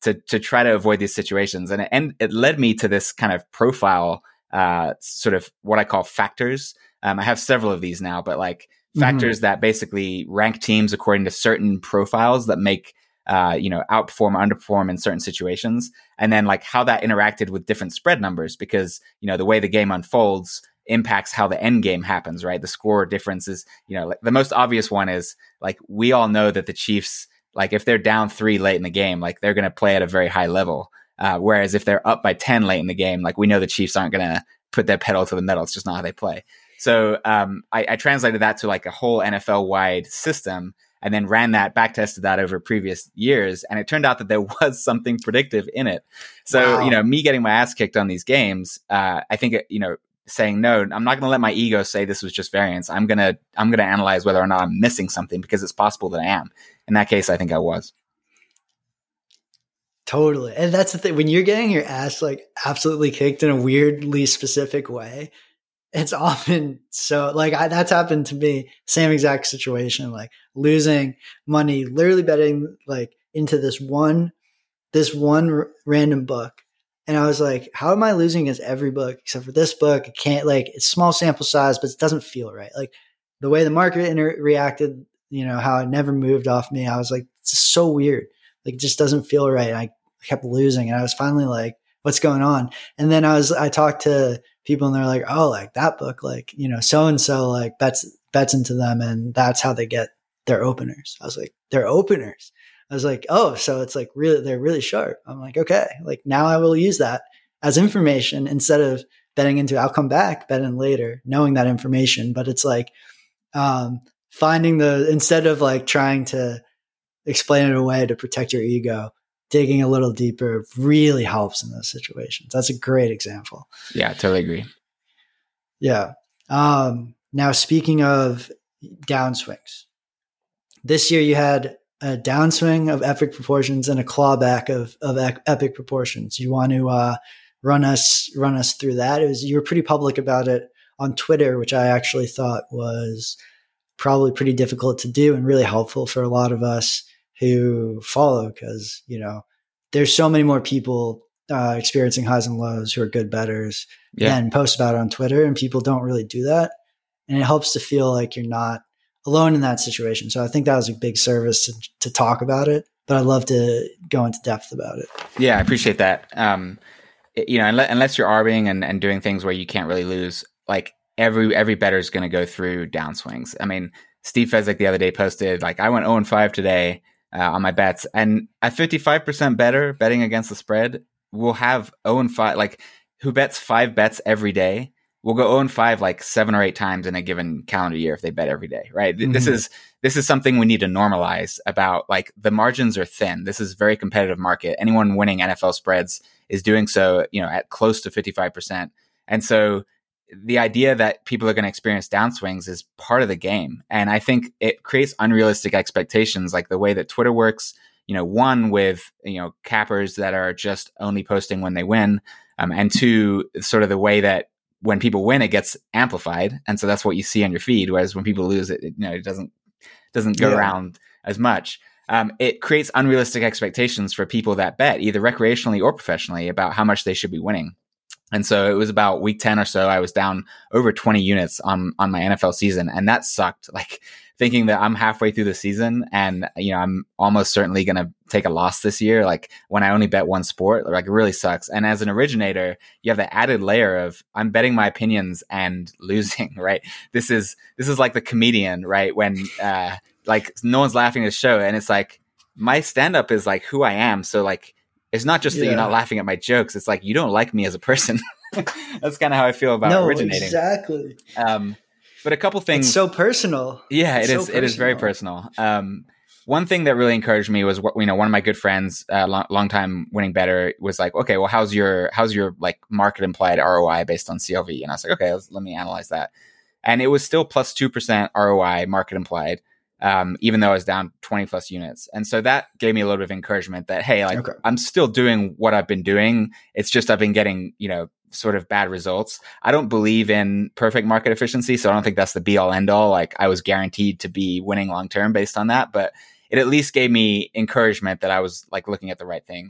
to to try to avoid these situations. And it, and it led me to this kind of profile, uh, sort of what I call factors. Um, I have several of these now, but like factors mm-hmm. that basically rank teams according to certain profiles that make, uh, you know, outperform or underperform in certain situations. And then like how that interacted with different spread numbers, because, you know, the way the game unfolds impacts how the end game happens, right? The score difference is, you know, like the most obvious one is like, we all know that the Chiefs, like if they're down three late in the game, like they're going to play at a very high level. Uh, whereas if they're up by ten late in the game, like we know the Chiefs aren't going to put their pedal to the metal. It's just not how they play. So um, I, I translated that to like a whole N F L wide system, and then ran that, back tested that over previous years. And it turned out that there was something predictive in it. So, wow. you know, me getting my ass kicked on these games, uh, I think, you know, saying, no, I'm not going to let my ego say this was just variance. I'm going to, I'm going to analyze whether or not I'm missing something, because it's possible that I am. In that case, I think I was. Totally. And that's the thing. When you're getting your ass like absolutely kicked in a weirdly specific way, it's often so like I, that's happened to me. Same exact situation, like losing money, literally betting like into this one, this one r- random book. And I was like, how am I losing against every book except for this book? I can't, like, it's small sample size, but it doesn't feel right. Like the way the market inter- reacted, you know, how it never moved off me. I was like, it's just so weird. Like, it just doesn't feel right. And I kept losing, and I was finally like, what's going on? And then I was, I talked to people, and they're like, oh, like that book, like, you know, so-and-so like bets, bets into them, and that's how they get their openers. I was like, they're openers. I was like, oh, so it's like really, they're really sharp. I'm like, okay, like now I will use that as information instead of betting into, I'll come back, bet in later, knowing that information. But it's like um, finding the, instead of like trying to explain it away to protect your ego, digging a little deeper really helps in those situations. That's a great example. Yeah, I totally agree. Yeah. Um, now, speaking of downswings, this year you had a downswing of epic proportions and a clawback of, of epic proportions. You want to uh, run us run us through that? It was, you were pretty public about it on Twitter, which I actually thought was probably pretty difficult to do and really helpful for a lot of us who follow, because, you know, there's so many more people uh, experiencing highs and lows who are good bettors yeah. and post about it on Twitter, and people don't really do that. And it helps to feel like you're not alone in that situation. So I think that was a big service to, to talk about it, but I'd love to go into depth about it. Yeah, I appreciate that. Um, it, you know, unless, unless you're arbing and, and doing things where you can't really lose, like every, every bettor is going to go through downswings. I mean, Steve Fezzik the other day posted like, I went oh and five today uh, on my bets, and a fifty-five percent bettor betting against the spread will have oh and five, like who bets five bets every day will go oh and five like seven or eight times in a given calendar year if they bet every day, right? Mm-hmm. This is this is something we need to normalize about, like the margins are thin. This is a very competitive market. Anyone winning N F L spreads is doing so, you know, at close to fifty-five percent. And so the idea that people are going to experience downswings is part of the game. And I think it creates unrealistic expectations, like the way that Twitter works, you know, one with, you know, cappers that are just only posting when they win. Um, and two, sort of the way that when people win, it gets amplified. And so that's what you see on your feed. Whereas when people lose it, it you know, it doesn't, doesn't go yeah. around as much. Um, it creates unrealistic expectations for people that bet either recreationally or professionally about how much they should be winning. And so it was about week ten or so, I was down over twenty units on, on my N F L season. And that sucked. Like thinking that I'm halfway through the season and, you know, I'm almost certainly going to take a loss this year. Like when I only bet one sport, like it really sucks. And as an originator, you have the added layer of I'm betting my opinions and losing, right? This is, this is like the comedian, right? When, uh, like no one's laughing at the show, and it's like my stand up is like who I am. So like, it's not just that yeah. you're not laughing at my jokes. It's like, you don't like me as a person. That's kind of how I feel about no, originating. Exactly. Um, but a couple things. It's so personal. Yeah, it's it so is. Personal. It is very personal. Um, one thing that really encouraged me was, you know, one of my good friends, uh, long, long time winning bettor, was like, okay, well, how's your, how's your like market implied R O I based on C L V? And I was like, okay, let's, let me analyze that. And it was still plus two percent R O I market implied. Um, even though I was down twenty plus units. And so that gave me a little bit of encouragement that, hey, like okay. I'm still doing what I've been doing. It's just, I've been getting, you know, sort of bad results. I don't believe in perfect market efficiency. So I don't think that's the be all end all. Like I was guaranteed to be winning long-term based on that, but it at least gave me encouragement that I was like looking at the right things.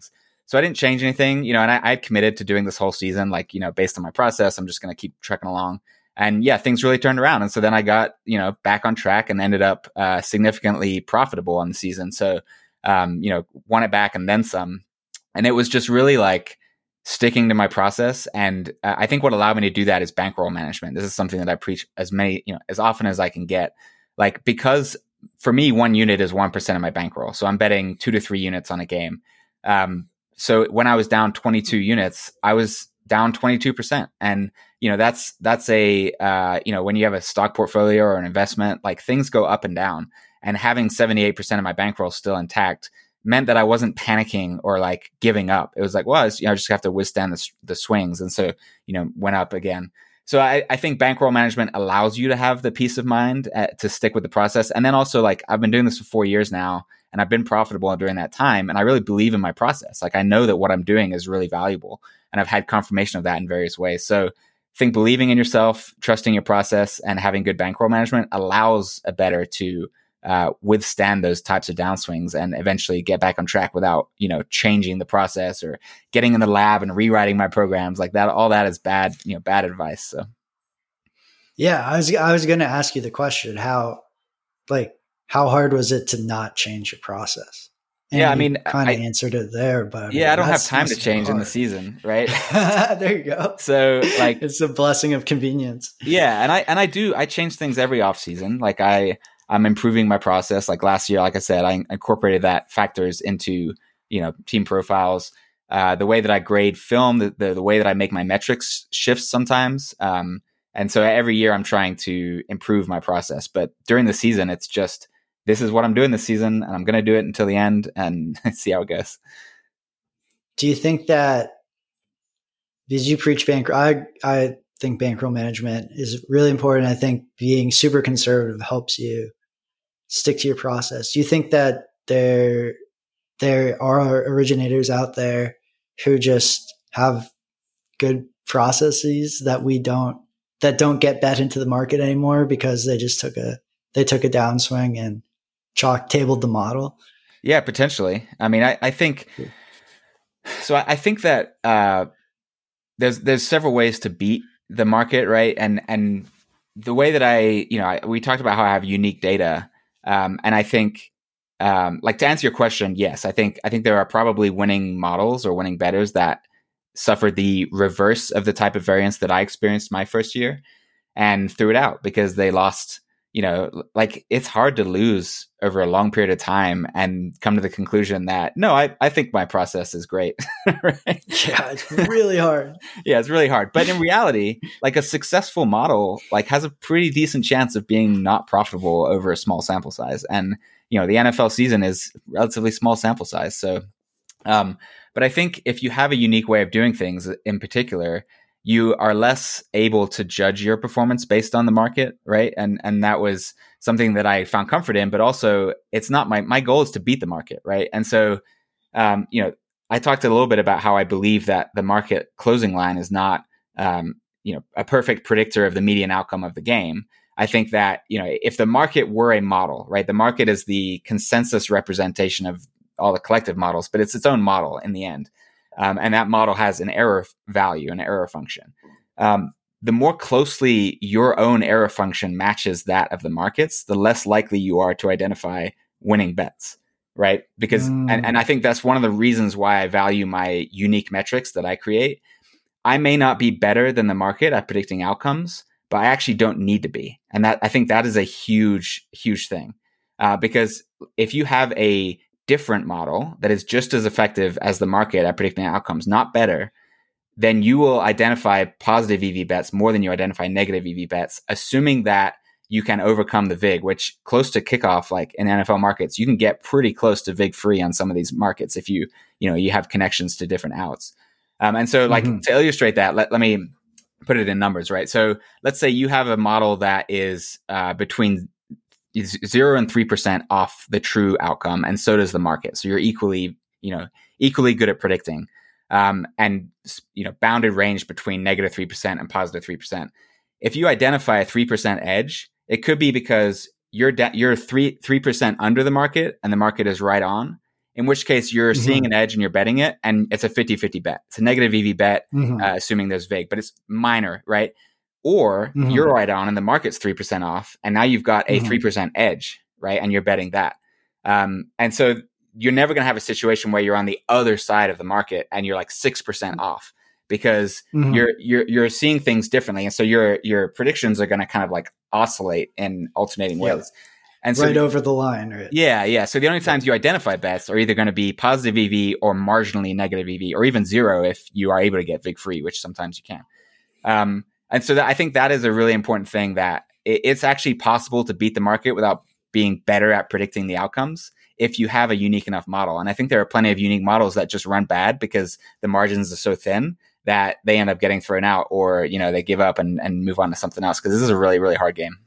so I didn't change anything, you know, and I, I committed to doing this whole season, like, you know, based on my process, I'm just going to keep trucking along. And yeah, things really turned around. And so then I got, you know, back on track and ended up uh, significantly profitable on the season. So, um, you know, won it back and then some. And it was just really like sticking to my process. And uh, I think what allowed me to do that is bankroll management. This is something that I preach as many, you know, as often as I can get. Like, because for me, one unit is one percent of my bankroll. So I'm betting two to three units on a game. Um, so when I was down twenty-two units, I was down twenty-two percent. And, you know, that's, that's a, uh, you know, when you have a stock portfolio or an investment, like things go up and down, and having seventy-eight percent of my bankroll still intact meant that I wasn't panicking or like giving up. It was like, well, you know, I just have to withstand the, the swings. And so, you know, went up again. So I, I think bankroll management allows you to have the peace of mind at, to stick with the process. And then also, like, I've been doing this for four years now, and I've been profitable during that time. And I really believe in my process. Like, I know that what I'm doing is really valuable, and I've had confirmation of that in various ways. So I think believing in yourself, trusting your process, and having good bankroll management allows a bettor to uh, withstand those types of downswings and eventually get back on track without, you know, changing the process or getting in the lab and rewriting my programs like that. All that is bad, you know, bad advice. So. Yeah, I was, I was going to ask you the question, how, like, how hard was it to not change your process? And yeah, I mean, kind of I answered it there, but I yeah, mean, I don't have time to change hard in the season, right? There you go. So like, it's a blessing of convenience. Yeah, and I and I do I change things every off season. Like I I'm improving my process. Like last year, like I said, I incorporated that factors into, you know, team profiles. Uh, the way that I grade film, the, the the way that I make my metrics shifts sometimes. Um, and so every year I'm trying to improve my process. But during the season, it's just, this is what I'm doing this season, and I'm going to do it until the end and see how it goes. Do you think that, because you preach bankroll, I, I think bankroll management is really important. I think being super conservative helps you stick to your process. Do you think that there, there are originators out there who just have good processes that we don't, that don't get bet into the market anymore because they just took a, they took a downswing and chalk tabled the model? Yeah, potentially. I mean, I, I think, so I, I think that, uh, there's, there's several ways to beat the market, right? And, and the way that I, you know, I, we talked about how I have unique data. Um, and I think, um, like, to answer your question, yes, I think, I think there are probably winning models or winning bettors that suffered the reverse of the type of variance that I experienced my first year and threw it out because they lost, you know, like, it's hard to lose over a long period of time and come to the conclusion that, no, I, I think my process is great. Right? Yeah, it's really hard. Yeah, it's really hard. But in reality, like, a successful model, like, has a pretty decent chance of being not profitable over a small sample size. And, you know, the N F L season is relatively small sample size. So, um, but I think if you have a unique way of doing things in particular, you are less able to judge your performance based on the market, right? And and that was something that I found comfort in, but also it's not my, my goal is to beat the market, right? And so, um, you know, I talked a little bit about how I believe that the market closing line is not, um, you know, a perfect predictor of the median outcome of the game. I think that, you know, if the market were a model, right, the market is the consensus representation of all the collective models, but it's its own model in the end. Um, and that model has an error value, an error function. Um, the more closely your own error function matches that of the markets, the less likely you are to identify winning bets, right? Because, mm. and, and I think that's one of the reasons why I value my unique metrics that I create. I may not be better than the market at predicting outcomes, but I actually don't need to be. And that, I think that is a huge, huge thing. Uh, because if you have a different model that is just as effective as the market at predicting outcomes, not better, then you will identify positive E V bets more than you identify negative E V bets, assuming that you can overcome the vig, which close to kickoff, like in N F L markets, you can get pretty close to vig free on some of these markets if you, you know, you have connections to different outs. Um, and so like mm-hmm. to illustrate that, let, let me put it in numbers, right? So let's say you have a model that is uh, between zero and three percent off the true outcome, and so does the market. So you're equally, you know, equally good at predicting, um, and you know, bounded range between negative three percent and positive three percent. If you identify a three percent edge, it could be because you're de- you're three three percent under the market, and the market is right on. in which case you're Mm-hmm. seeing an edge and you're betting it, and it's a fifty-fifty bet. It's a negative E V bet, Mm-hmm. uh, assuming there's vig, but it's minor, right? Or Mm-hmm. you're right on and the market's three percent off, and now you've got a Mhm. three percent edge, right? And you're betting that. Um, and so you're never going to have a situation where you're on the other side of the market and you're like six percent off, because Mhm. you're you're you're seeing things differently, and so your your predictions are going to kind of like oscillate in alternating Yeah. ways. And so right over the line, right? yeah, yeah. So the only times you identify bets are either going to be positive E V or marginally negative E V, or even zero if you are able to get vig free, which sometimes you can. Um, and so that, I think that is a really important thing, that it, it's actually possible to beat the market without being better at predicting the outcomes if you have a unique enough model. And I think there are plenty of unique models that just run bad because the margins are so thin that they end up getting thrown out, or, you know, they give up and, and move on to something else, because this is a really, really hard game.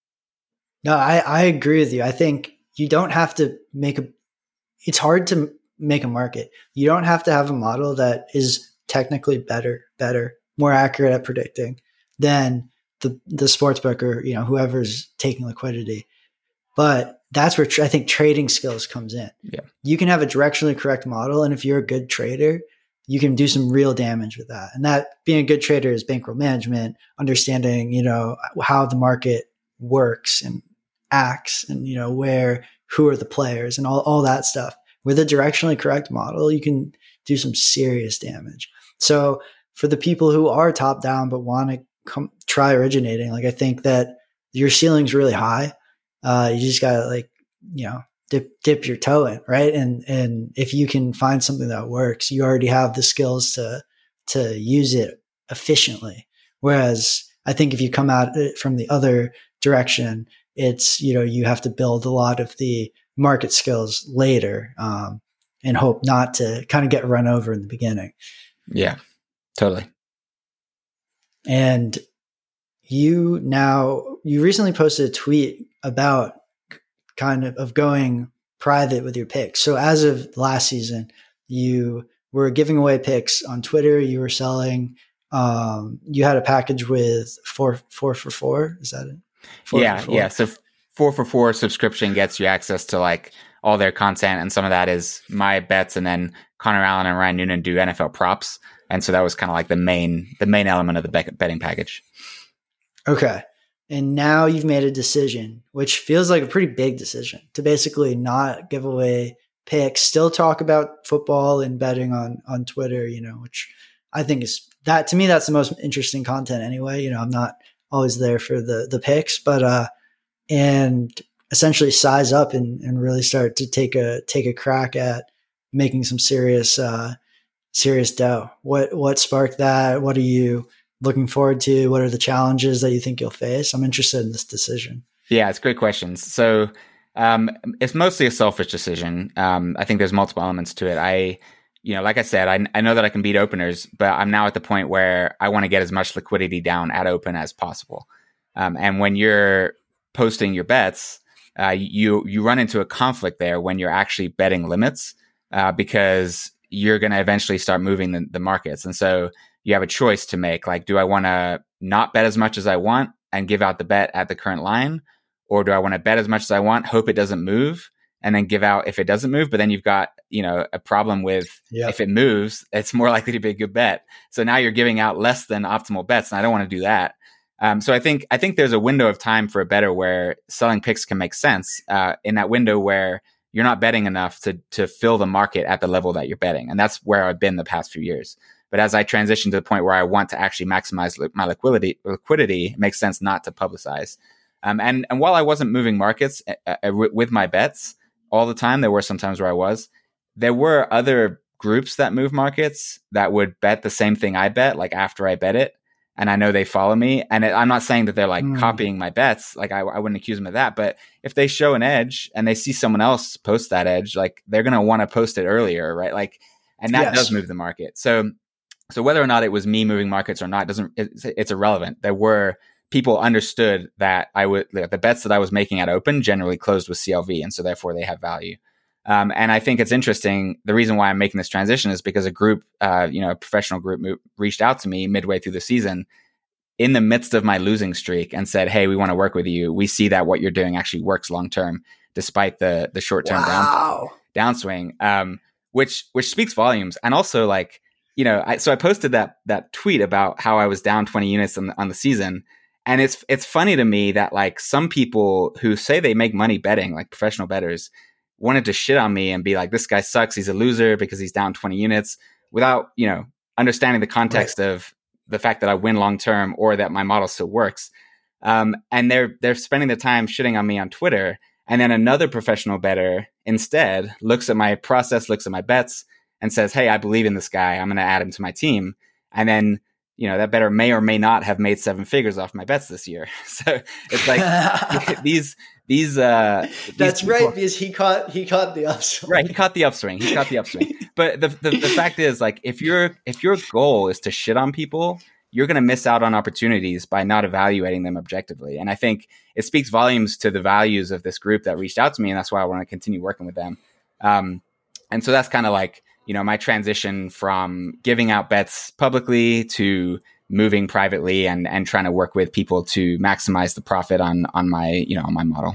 No, I, I agree with you. I think you don't have to make a, it's hard to make a market. You don't have to have a model that is technically better, better, more accurate at predicting than the, the sportsbook or, you know, whoever's taking liquidity. But that's where tr- I think trading skills comes in. Yeah. You can have a directionally correct model, and if you're a good trader, you can do some real damage with that. And that being a good trader is bankroll management, understanding, you know, how the market works and acts, and, you know, where, who are the players and all, all that stuff. With a directionally correct model, you can do some serious damage. So for the people who are top down but want to come try originating, like, I think that your ceiling's really high. Uh, you just gotta, like, you know, dip dip your toe in, right? And and if you can find something that works, you already have the skills to to use it efficiently. Whereas I think if you come at it from the other direction, it's, you know, you have to build a lot of the market skills later, um, and hope not to kind of get run over in the beginning. Yeah, totally. And you now, you recently posted a tweet about kind of, of going private with your picks. So as of last season, you were giving away picks on Twitter. You were selling, um, you had a package with four, four for four. Is that it? Four yeah. for four. Yeah. So four for four subscription gets you access to like all their content. And some of that is my bets. And then Connor Allen and Ryan Noonan do N F L props. And so that was kind of like the main, the main element of the bet- betting package. Okay. And now you've made a decision, which feels like a pretty big decision, to basically not give away picks, still talk about football and betting on, on Twitter, you know, which I think is that, to me, that's the most interesting content anyway. You know, I'm not always there for the, the picks, but, uh, and essentially size up and, and really start to take a, take a crack at making some serious, uh, serious dough. What, what sparked that? What are you looking forward to? What are the challenges that you think you'll face? I'm interested in this decision. Yeah, it's great questions. So um, it's mostly a selfish decision. Um, I think there's multiple elements to it. I, you know, like I said, I, I know that I can beat openers, but I'm now at the point where I want to get as much liquidity down at open as possible. Um, and when you're posting your bets, uh, you you run into a conflict there when you're actually betting limits, uh, because you're going to eventually start moving the, the markets. And so you have a choice to make. Like, do I want to not bet as much as I want and give out the bet at the current line? Or do I want to bet as much as I want, hope it doesn't move, and then give out if it doesn't move? But then you've got, you know, a problem with Yep. if it moves, it's more likely to be a good bet. So now you're giving out less than optimal bets, and I don't want to do that. Um, so I think I think there's a window of time for a better where selling picks can make sense, uh, in that window where you're not betting enough to to fill the market at the level that you're betting. And that's where I've been the past few years. But as I transition to the point where I want to actually maximize li- my liquidity, liquidity, it makes sense not to publicize. Um, and, and while I wasn't moving markets uh, uh, w- with my bets all the time, there were some times where I was, there were other groups that move markets that would bet the same thing I bet, like after I bet it. And I know they follow me. And it, I'm not saying that they're like mm. copying my bets. Like I, I wouldn't accuse them of that. But if they show an edge and they see someone else post that edge, like they're going to want to post it earlier, right? Like, and that yes. does move the market. So So whether or not it was me moving markets or not doesn't it's, it's irrelevant. There were people understood that I would the bets that I was making at open generally closed with C L V, and so therefore they have value. Um, and I think it's interesting. The reason why I'm making this transition is because a group, uh, you know, a professional group mo- reached out to me midway through the season in the midst of my losing streak and said, "Hey, we want to work with you. We see that what you're doing actually works long term, despite the the short term wow. down downswing, um, which which speaks volumes. And also, like, you know, I, so I posted that that tweet about how I was down twenty units on the, on the season. And it's it's funny to me that like some people who say they make money betting, like professional bettors, wanted to shit on me and be like, this guy sucks, he's a loser because he's down twenty units, without, you know, understanding the context right. of the fact that I win long term or that my model still works. Um, and they're they're spending the time shitting on me on Twitter. And then another professional bettor instead looks at my process, looks at my bets, and says, hey, I believe in this guy, I'm going to add him to my team. And then, you know, that bettor may or may not have made seven figures off my bets this year. So it's like these these uh these That's people, right, because he caught he caught the upswing. Right, he caught the upswing. He caught the upswing. But the, the the fact is, like, if your if your goal is to shit on people, you're going to miss out on opportunities by not evaluating them objectively. And I think it speaks volumes to the values of this group that reached out to me, and that's why I want to continue working with them. Um, and so that's kind of like, you know, my transition from giving out bets publicly to moving privately and and trying to work with people to maximize the profit on on my, you know, on my model.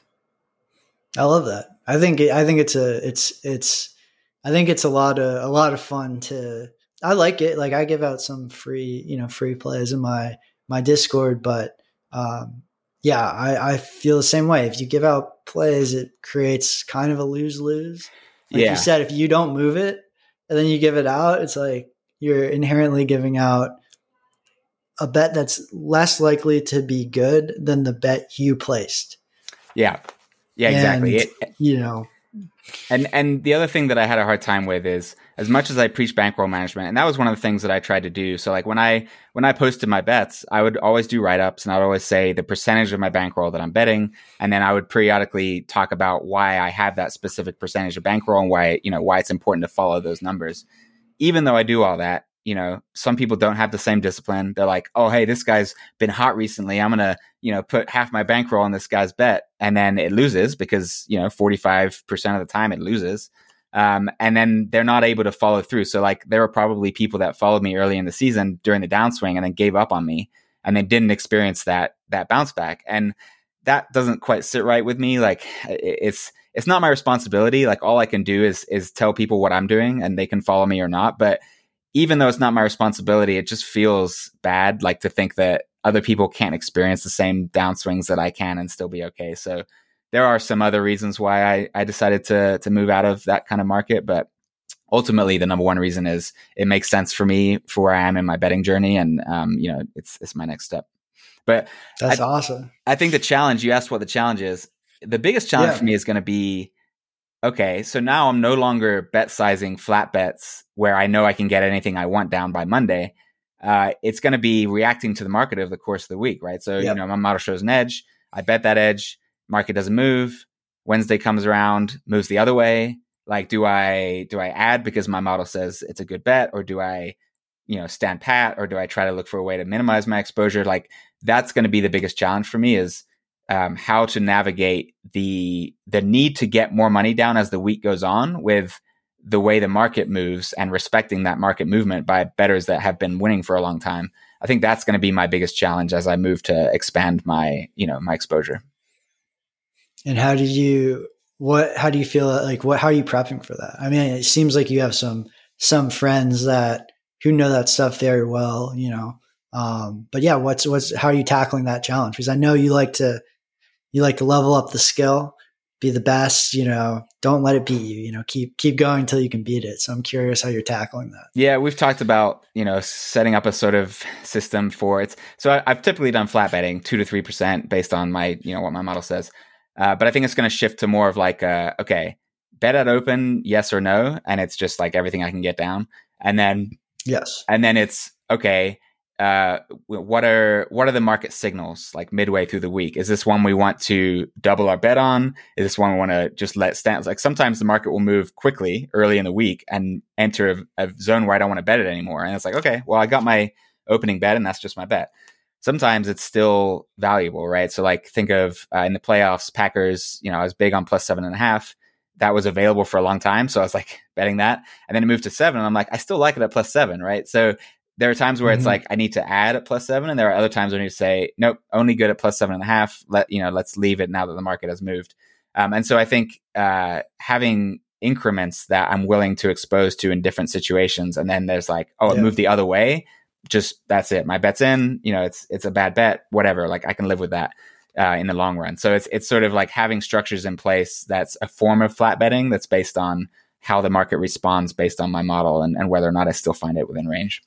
I love that. I think I think it's a it's it's I think it's a lot of a lot of fun to. I like it. Like I give out some free, you know, free plays in my my Discord, but um, yeah, I, I feel the same way. If you give out plays, it creates kind of a lose lose. Like yeah. you said, if you don't move it and then you give it out, it's like you're inherently giving out a bet that's less likely to be good than the bet you placed. Yeah. Yeah, exactly. And, it, you know, and and the other thing that I had a hard time with is, as much as I preach bankroll management, and that was one of the things that I tried to do. So like when I when I posted my bets, I would always do write-ups, and I would always say the percentage of my bankroll that I'm betting, and then I would periodically talk about why I have that specific percentage of bankroll and why, you know, why it's important to follow those numbers. Even though I do all that, you know, some people don't have the same discipline. They're like, oh, hey, this guy's been hot recently, I'm going to, you know, put half my bankroll on this guy's bet. And then it loses because, you know, forty-five percent of the time it loses. Um, and then they're not able to follow through. So like there were probably people that followed me early in the season during the downswing and then gave up on me and then didn't experience that, that bounce back. And that doesn't quite sit right with me. Like it's, it's not my responsibility. Like all I can do is, is tell people what I'm doing and they can follow me or not. But even though it's not my responsibility, it just feels bad, like to think that other people can't experience the same downswings that I can and still be okay. So there are some other reasons why I, I decided to to move out of that kind of market. But ultimately, the number one reason is it makes sense for me for where I am in my betting journey. And, um, you know, it's it's my next step. But that's I, awesome. I think the challenge, you asked what the challenge is. The biggest challenge yeah. for me is going to be, okay, so now I'm no longer bet sizing flat bets where I know I can get anything I want down by Monday. Uh, it's going to be reacting to the market over the course of the week, right? So, yep. you know, my model shows an edge. I bet that edge. Market doesn't move. Wednesday comes around, moves the other way. Like, do I do I add because my model says it's a good bet, or do I, you know, stand pat, or do I try to look for a way to minimize my exposure? Like, that's going to be the biggest challenge for me is um, how to navigate the the need to get more money down as the week goes on with the way the market moves and respecting that market movement by bettors that have been winning for a long time. I think that's going to be my biggest challenge as I move to expand my, you know, my exposure. And how did you, what, how do you feel like, what, how are you prepping for that? I mean, it seems like you have some, some friends that, who know that stuff very well, you know? Um, but yeah, what's, what's, how are you tackling that challenge? Because I know you like to, you like to level up the skill, be the best, you know, don't let it beat you, you know, keep, keep going until you can beat it. So I'm curious how you're tackling that. Yeah. We've talked about, you know, setting up a sort of system for it. So I, I've typically done flat betting two to three percent based on my, you know, what my model says. Uh, but I think it's going to shift to more of like, uh, okay, bet at open, yes or no. And it's just like everything I can get down. And then, yes. And then it's, okay, uh, what are, what are the market signals like midway through the week? Is this one we want to double our bet on? Is this one we want to just let stand? Like sometimes the market will move quickly early in the week and enter a, a zone where I don't want to bet it anymore. And it's like, okay, well, I got my opening bet and that's just my bet. Sometimes it's still valuable, right? So like think of uh, in the playoffs, Packers, you know, I was big on plus seven and a half. That was available for a long time. So I was like betting that. And then it moved to seven. And I'm like, I still like it at plus seven, right? So there are times where mm-hmm. it's like, I need to add at plus seven. And there are other times where I need to say, nope, only good at plus seven and a half. Let, you know, let's leave it now that the market has moved. Um, and so I think uh, having increments that I'm willing to expose to in different situations. And then there's like, oh, it Yeah. moved the other way. Just that's it. My bet's in, you know, it's, it's a bad bet, whatever. Like I can live with that uh, in the long run. So it's, it's sort of like having structures in place that's a form of flat betting that's based on how the market responds based on my model and, and whether or not I still find it within range.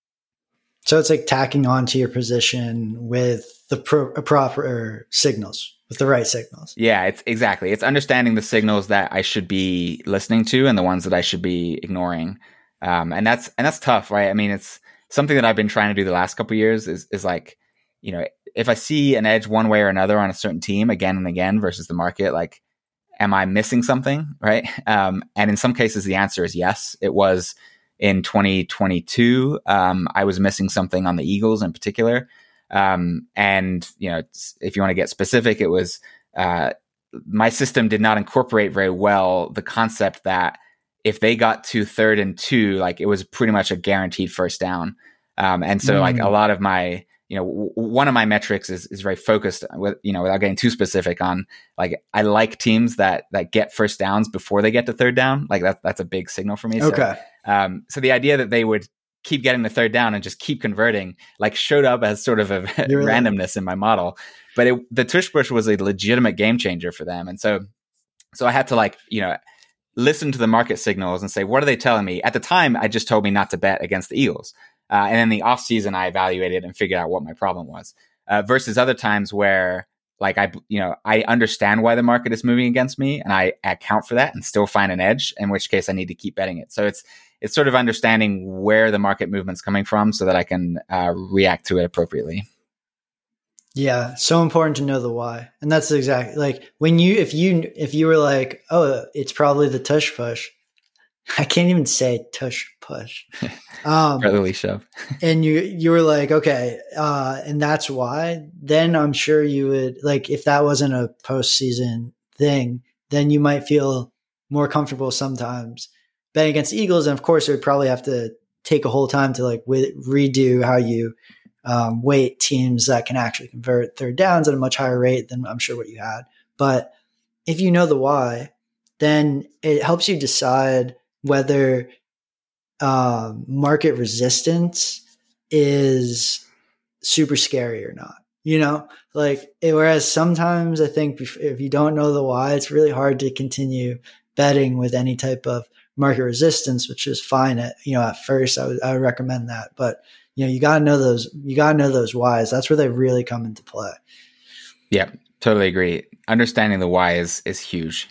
So it's like tacking onto your position with the pro- proper signals, with the right signals. Yeah, it's exactly. It's understanding the signals that I should be listening to and the ones that I should be ignoring. Um, and that's and that's tough, right? I mean, it's something that I've been trying to do the last couple of years is is like, you know, if I see an edge one way or another on a certain team again and again versus the market, like, am I missing something, right? Um, and in some cases, the answer is yes. It was in twenty twenty-two. Um, I was missing something on the Eagles in particular. Um, and, you know, if you want to get specific, it was uh, my system did not incorporate very well the concept that if they got to third and two, like it was pretty much a guaranteed first down. Um, and so mm. like a lot of my, you know, w- one of my metrics is, is very focused with, you know, without getting too specific on like, I like teams that, that get first downs before they get to third down. Like that, that's a big signal for me. Okay. So, um, so the idea that they would keep getting the third down and just keep converting, like showed up as sort of a randomness in my model, but it, the tush push was a legitimate game changer for them. And so, so I had to like, you know, listen to the market signals and say, what are they telling me? At the time, I just told me not to bet against the Eagles. Uh, and then the off season, I evaluated and figured out what my problem was uh, versus other times where like I, you know, I understand why the market is moving against me and I account for that and still find an edge, in which case I need to keep betting it. So it's, it's sort of understanding where the market movement's coming from so that I can uh, react to it appropriately. Yeah. So important to know the why. And that's exactly like when you, if you, if you were like, oh, it's probably the tush push. I can't even say tush push. Um, Brotherly shove. and you, you were like, okay. Uh, and that's why, then I'm sure you would like, if that wasn't a postseason thing, then you might feel more comfortable sometimes betting against the Eagles. And of course it would probably have to take a whole time to like w- redo how you um, weight teams that can actually convert third downs at a much higher rate than I'm sure what you had. But if you know the why, then it helps you decide whether uh, market resistance is super scary or not, you know, like, it, whereas sometimes I think if you don't know the why, it's really hard to continue betting with any type of market resistance, which is fine at, you know, at first I would, I would recommend that, but you know, you gotta know those, you gotta know those whys. That's where they really come into play. Yeah, totally agree. Understanding the why is, is huge.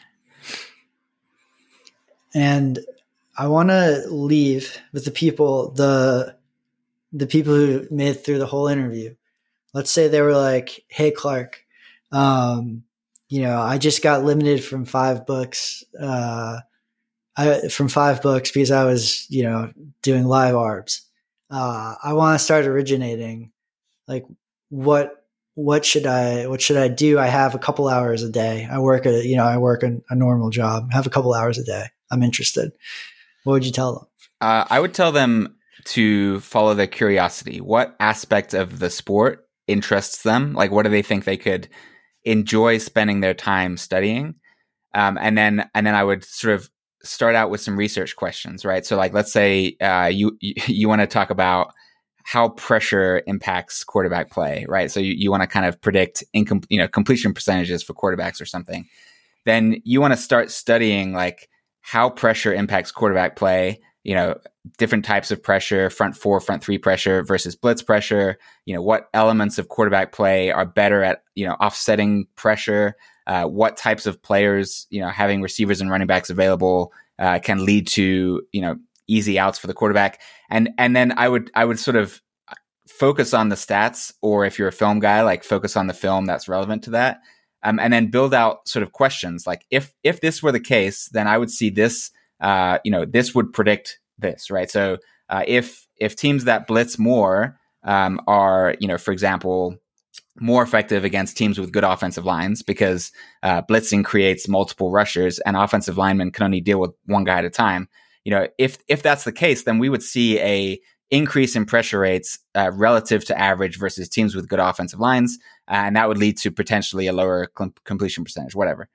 And I want to leave with the people, the, the people who made it through the whole interview. Let's say they were like, hey, Clark, um, you know, I just got limited from five books, uh, I, from five books because I was, you know, doing live arbs. Uh, I want to start originating. Like, what, what should I, what should I do? I have a couple hours a day. I work a, you know, I work a, a normal job, have a couple hours a day. I'm interested. What would you tell them? Uh, I would tell them to follow their curiosity. What aspect of the sport interests them? Like, what do they think they could enjoy spending their time studying? Um, and then, and then I would sort of start out with some research questions, right? So like, let's say uh, you, you, you want to talk about how pressure impacts quarterback play, right? So you, you want to kind of predict incom- you know, completion percentages for quarterbacks or something. Then you want to start studying like how pressure impacts quarterback play, you know, different types of pressure, front four, front three pressure versus blitz pressure, you know, what elements of quarterback play are better at, you know, offsetting pressure, uh, what types of players, you know, having receivers and running backs available uh, can lead to, you know, easy outs for the quarterback. And, and then I would, I would sort of focus on the stats, or if you're a film guy, like focus on the film that's relevant to that. Um, and then build out sort of questions like, if, if this were the case, then I would see this, uh, you know, this would predict this, right? So uh, if, if teams that blitz more um, are, you know, for example, more effective against teams with good offensive lines, because uh, blitzing creates multiple rushers and offensive linemen can only deal with one guy at a time. You know, if, if that's the case, then we would see a increase in pressure rates uh, relative to average versus teams with good offensive lines. Uh, and that would lead to potentially a lower com- completion percentage, whatever.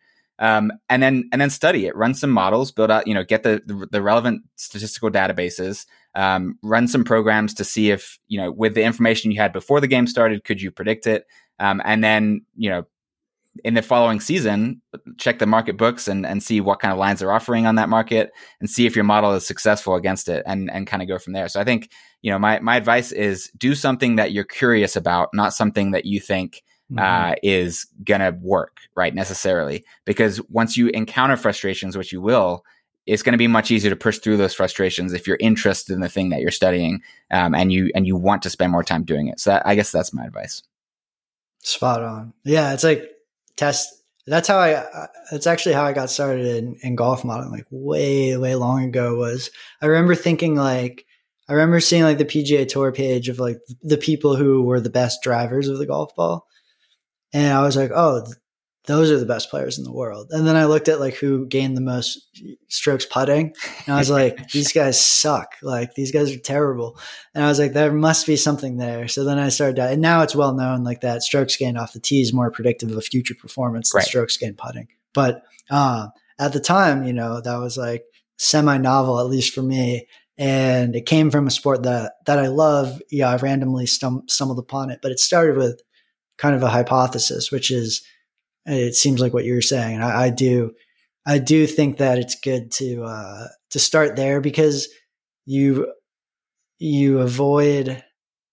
Um, and then and then study it, run some models, build out, you know, get the the, the relevant statistical databases, um, run some programs to see if, you know, with the information you had before the game started, could you predict it? Um, and then, you know, in the following season, check the market books and, and see what kind of lines they're offering on that market and see if your model is successful against it and, and kind of go from there. So I think, you know, my, my advice is do something that you're curious about, not something that you think mm-hmm. uh, is going to work, right, necessarily. Because once you encounter frustrations, which you will, it's going to be much easier to push through those frustrations if you're interested in the thing that you're studying um, and you and you want to spend more time doing it. So that, I guess that's my advice. Spot on. Yeah, it's like, test. That's how I, it's actually how I got started in, in golf modeling, like way, way long ago. Was I remember thinking like, I remember seeing like the P G A Tour page of like the people who were the best drivers of the golf ball. And I was like, oh, th- those are the best players in the world. And then I looked at like who gained the most strokes putting. And I was like, these guys suck. Like these guys are terrible. And I was like, there must be something there. So then I started, and now it's well known like that strokes gained off the tee is more predictive of future performance than right. strokes gained putting. But uh, at the time, you know, that was like semi-novel, at least for me. And it came from a sport that, that I love. Yeah, I randomly stum- stumbled upon it, but it started with kind of a hypothesis, which is, it seems like what you're saying. And I, I do, I do think that it's good to, uh, to start there because you, you avoid,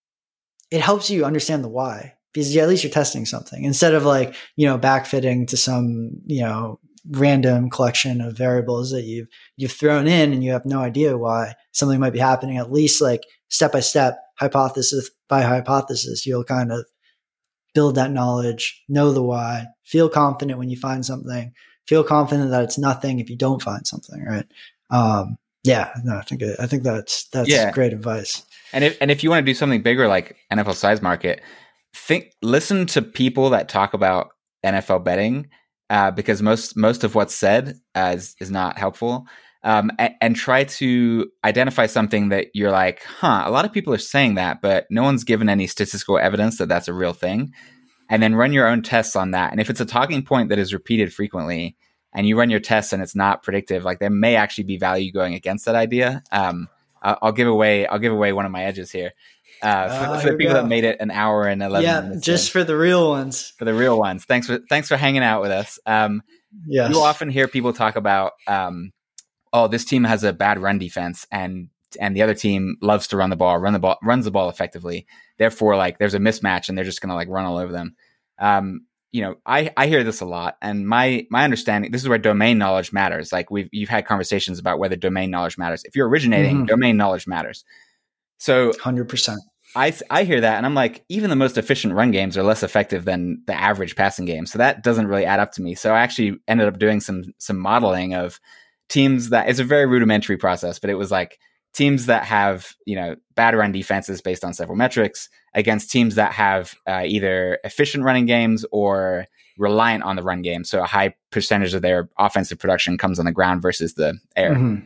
it helps you understand the why, because yeah, at least you're testing something instead of like, you know, backfitting to some, you know, random collection of variables that you've, you've thrown in and you have no idea why something might be happening. At least like step by step, hypothesis by hypothesis, you'll kind of build that knowledge, know the why, feel confident when you find something, feel confident that it's nothing if you don't find something, right? Um, yeah, no, I think I think that's that's yeah. great advice. And if and if you want to do something bigger like N F L size market, think listen to people that talk about N F L betting uh, because most most of what's said uh, is is not helpful. Um, and, and try to identify something that you're like, huh, a lot of people are saying that, but no one's given any statistical evidence that that's a real thing. And then run your own tests on that. And if it's a talking point that is repeated frequently and you run your tests and it's not predictive, like there may actually be value going against that idea. Um, I'll, I'll give away, I'll give away one of my edges here. Uh, for, uh, for the people go. that made it an hour and eleven yeah, minutes. Just in. For the real ones. For the real ones. Thanks for, thanks for hanging out with us. Um, yes. You'll often hear people talk about, um, oh, this team has a bad run defense and and the other team loves to run the ball, run the ball, runs the ball effectively. Therefore, like there's a mismatch and they're just going to like run all over them. Um, you know, I, I hear this a lot, and my my understanding, this is where domain knowledge matters. Like we've you've had conversations about whether domain knowledge matters. If you're originating, mm-hmm. domain knowledge matters. So one hundred percent. I, I hear that and I'm like, even the most efficient run games are less effective than the average passing game. So that doesn't really add up to me. So I actually ended up doing some some modeling of teams that it's a very rudimentary process, but it was like teams that have, you know, bad run defenses based on several metrics against teams that have uh, either efficient running games or reliant on the run game. So a high percentage of their offensive production comes on the ground versus the air. Mm-hmm.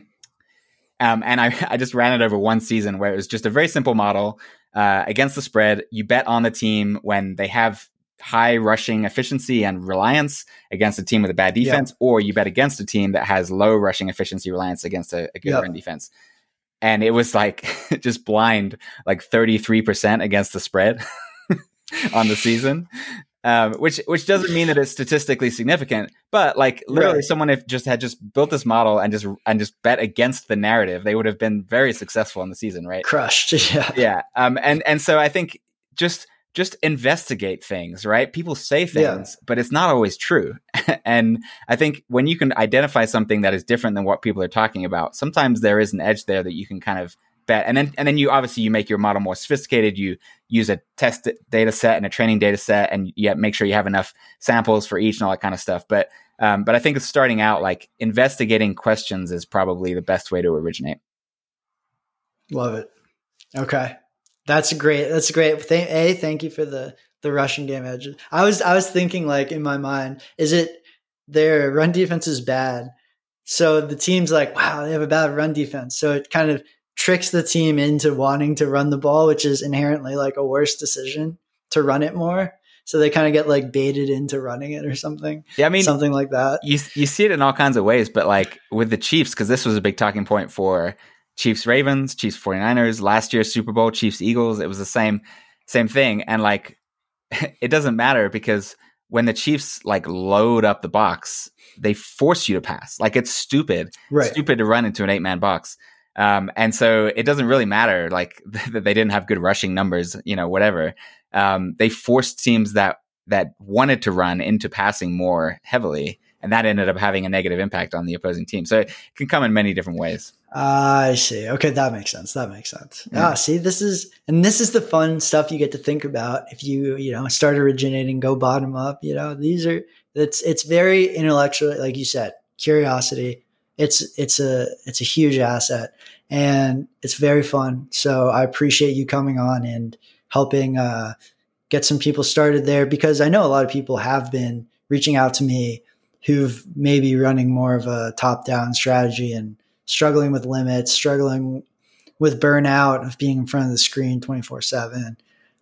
Um, and I, I just ran it over one season where it was just a very simple model uh, against the spread. You bet on the team when they have high rushing efficiency and reliance against a team with a bad defense, yep. or you bet against a team that has low rushing efficiency reliance against a, a good yep. run defense. And it was like just blind, like thirty-three percent against the spread on the season, um, which which doesn't mean that it's statistically significant. But like literally, right. someone if just had just built this model and just and just bet against the narrative, they would have been very successful in the season, right? Crushed, yeah, yeah. Um, and and so I think just. Just investigate things, right? People say things, yeah. but it's not always true. And I think when you can identify something that is different than what people are talking about, sometimes there is an edge there that you can kind of bet. And then, and then you obviously you make your model more sophisticated. You use a test data set and a training data set, and you make sure you have enough samples for each and all that kind of stuff. But, um, but I think it's starting out like investigating questions is probably the best way to originate. Love it. Okay. That's great. That's great. Th- a, thank you for the, the rushing game edge. I was, I was thinking like in my mind, is it their run defense is bad? So the team's like, wow, they have a bad run defense. So it kind of tricks the team into wanting to run the ball, which is inherently like a worse decision to run it more. so they kind of get like baited into running it or something. Yeah, I mean, something like that. You you see it in all kinds of ways, but like with the Chiefs, because this was a big talking point for Chiefs Ravens, Chiefs 49ers, last year's Super Bowl, Chiefs Eagles, it was the same same thing. And like it doesn't matter because when the Chiefs like load up the box, they force you to pass. Like it's stupid. Right. Stupid to run into an eight-man box. Um, and so it doesn't really matter like that they didn't have good rushing numbers, you know, whatever. Um, they forced teams that that wanted to run into passing more heavily, and that ended up having a negative impact on the opposing team. So it can come in many different ways. Uh, I see. Okay, that makes sense. That makes sense. Yeah. Ah, see, this is and this is the fun stuff you get to think about if you you know start originating, go bottom up. You know, these are it's it's very intellectual, like you said, curiosity. It's it's a it's a huge asset, and it's very fun. So I appreciate you coming on and helping uh, get some people started there, because I know a lot of people have been reaching out to me who've maybe running more of a top-down strategy and struggling with limits, struggling with burnout of being in front of the screen twenty-four seven.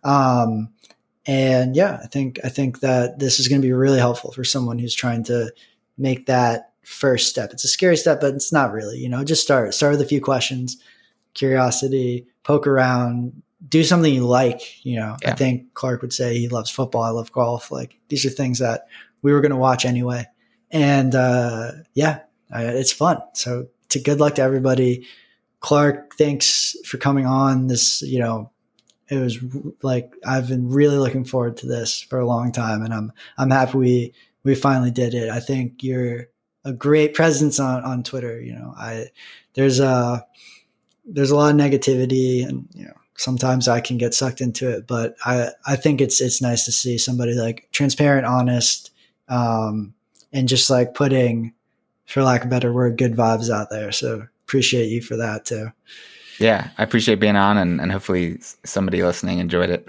Um, and yeah, I think I think that this is going to be really helpful for someone who's trying to make that first step. It's a scary step, but it's not really, you know, just start, start with a few questions, curiosity, poke around, do something you like. You know, yeah. I think Clark would say he loves football. I love golf. Like these are things that we were going to watch anyway. And, uh, yeah, I, it's fun. So to good luck to everybody. Clark, thanks for coming on this. You know, it was like, I've been really looking forward to this for a long time, and I'm, I'm happy we, we finally did it. I think you're a great presence on, on Twitter. You know, I, there's a, there's a lot of negativity, and, you know, sometimes I can get sucked into it, but I, I think it's, it's nice to see somebody like transparent, honest, um, and just like putting, for lack of a better word, good vibes out there. So appreciate you for that too. Yeah. I appreciate being on, and, and hopefully somebody listening enjoyed it.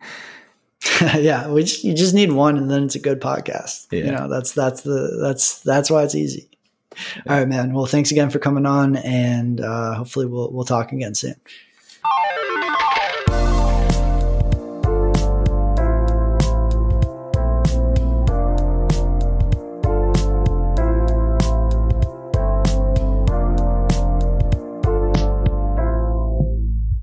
Yeah, we just, you just need one, and then it's a good podcast. Yeah. You know, that's that's the that's that's why it's easy. Yeah. All right, man. Well, thanks again for coming on, and uh, hopefully we'll we'll talk again soon.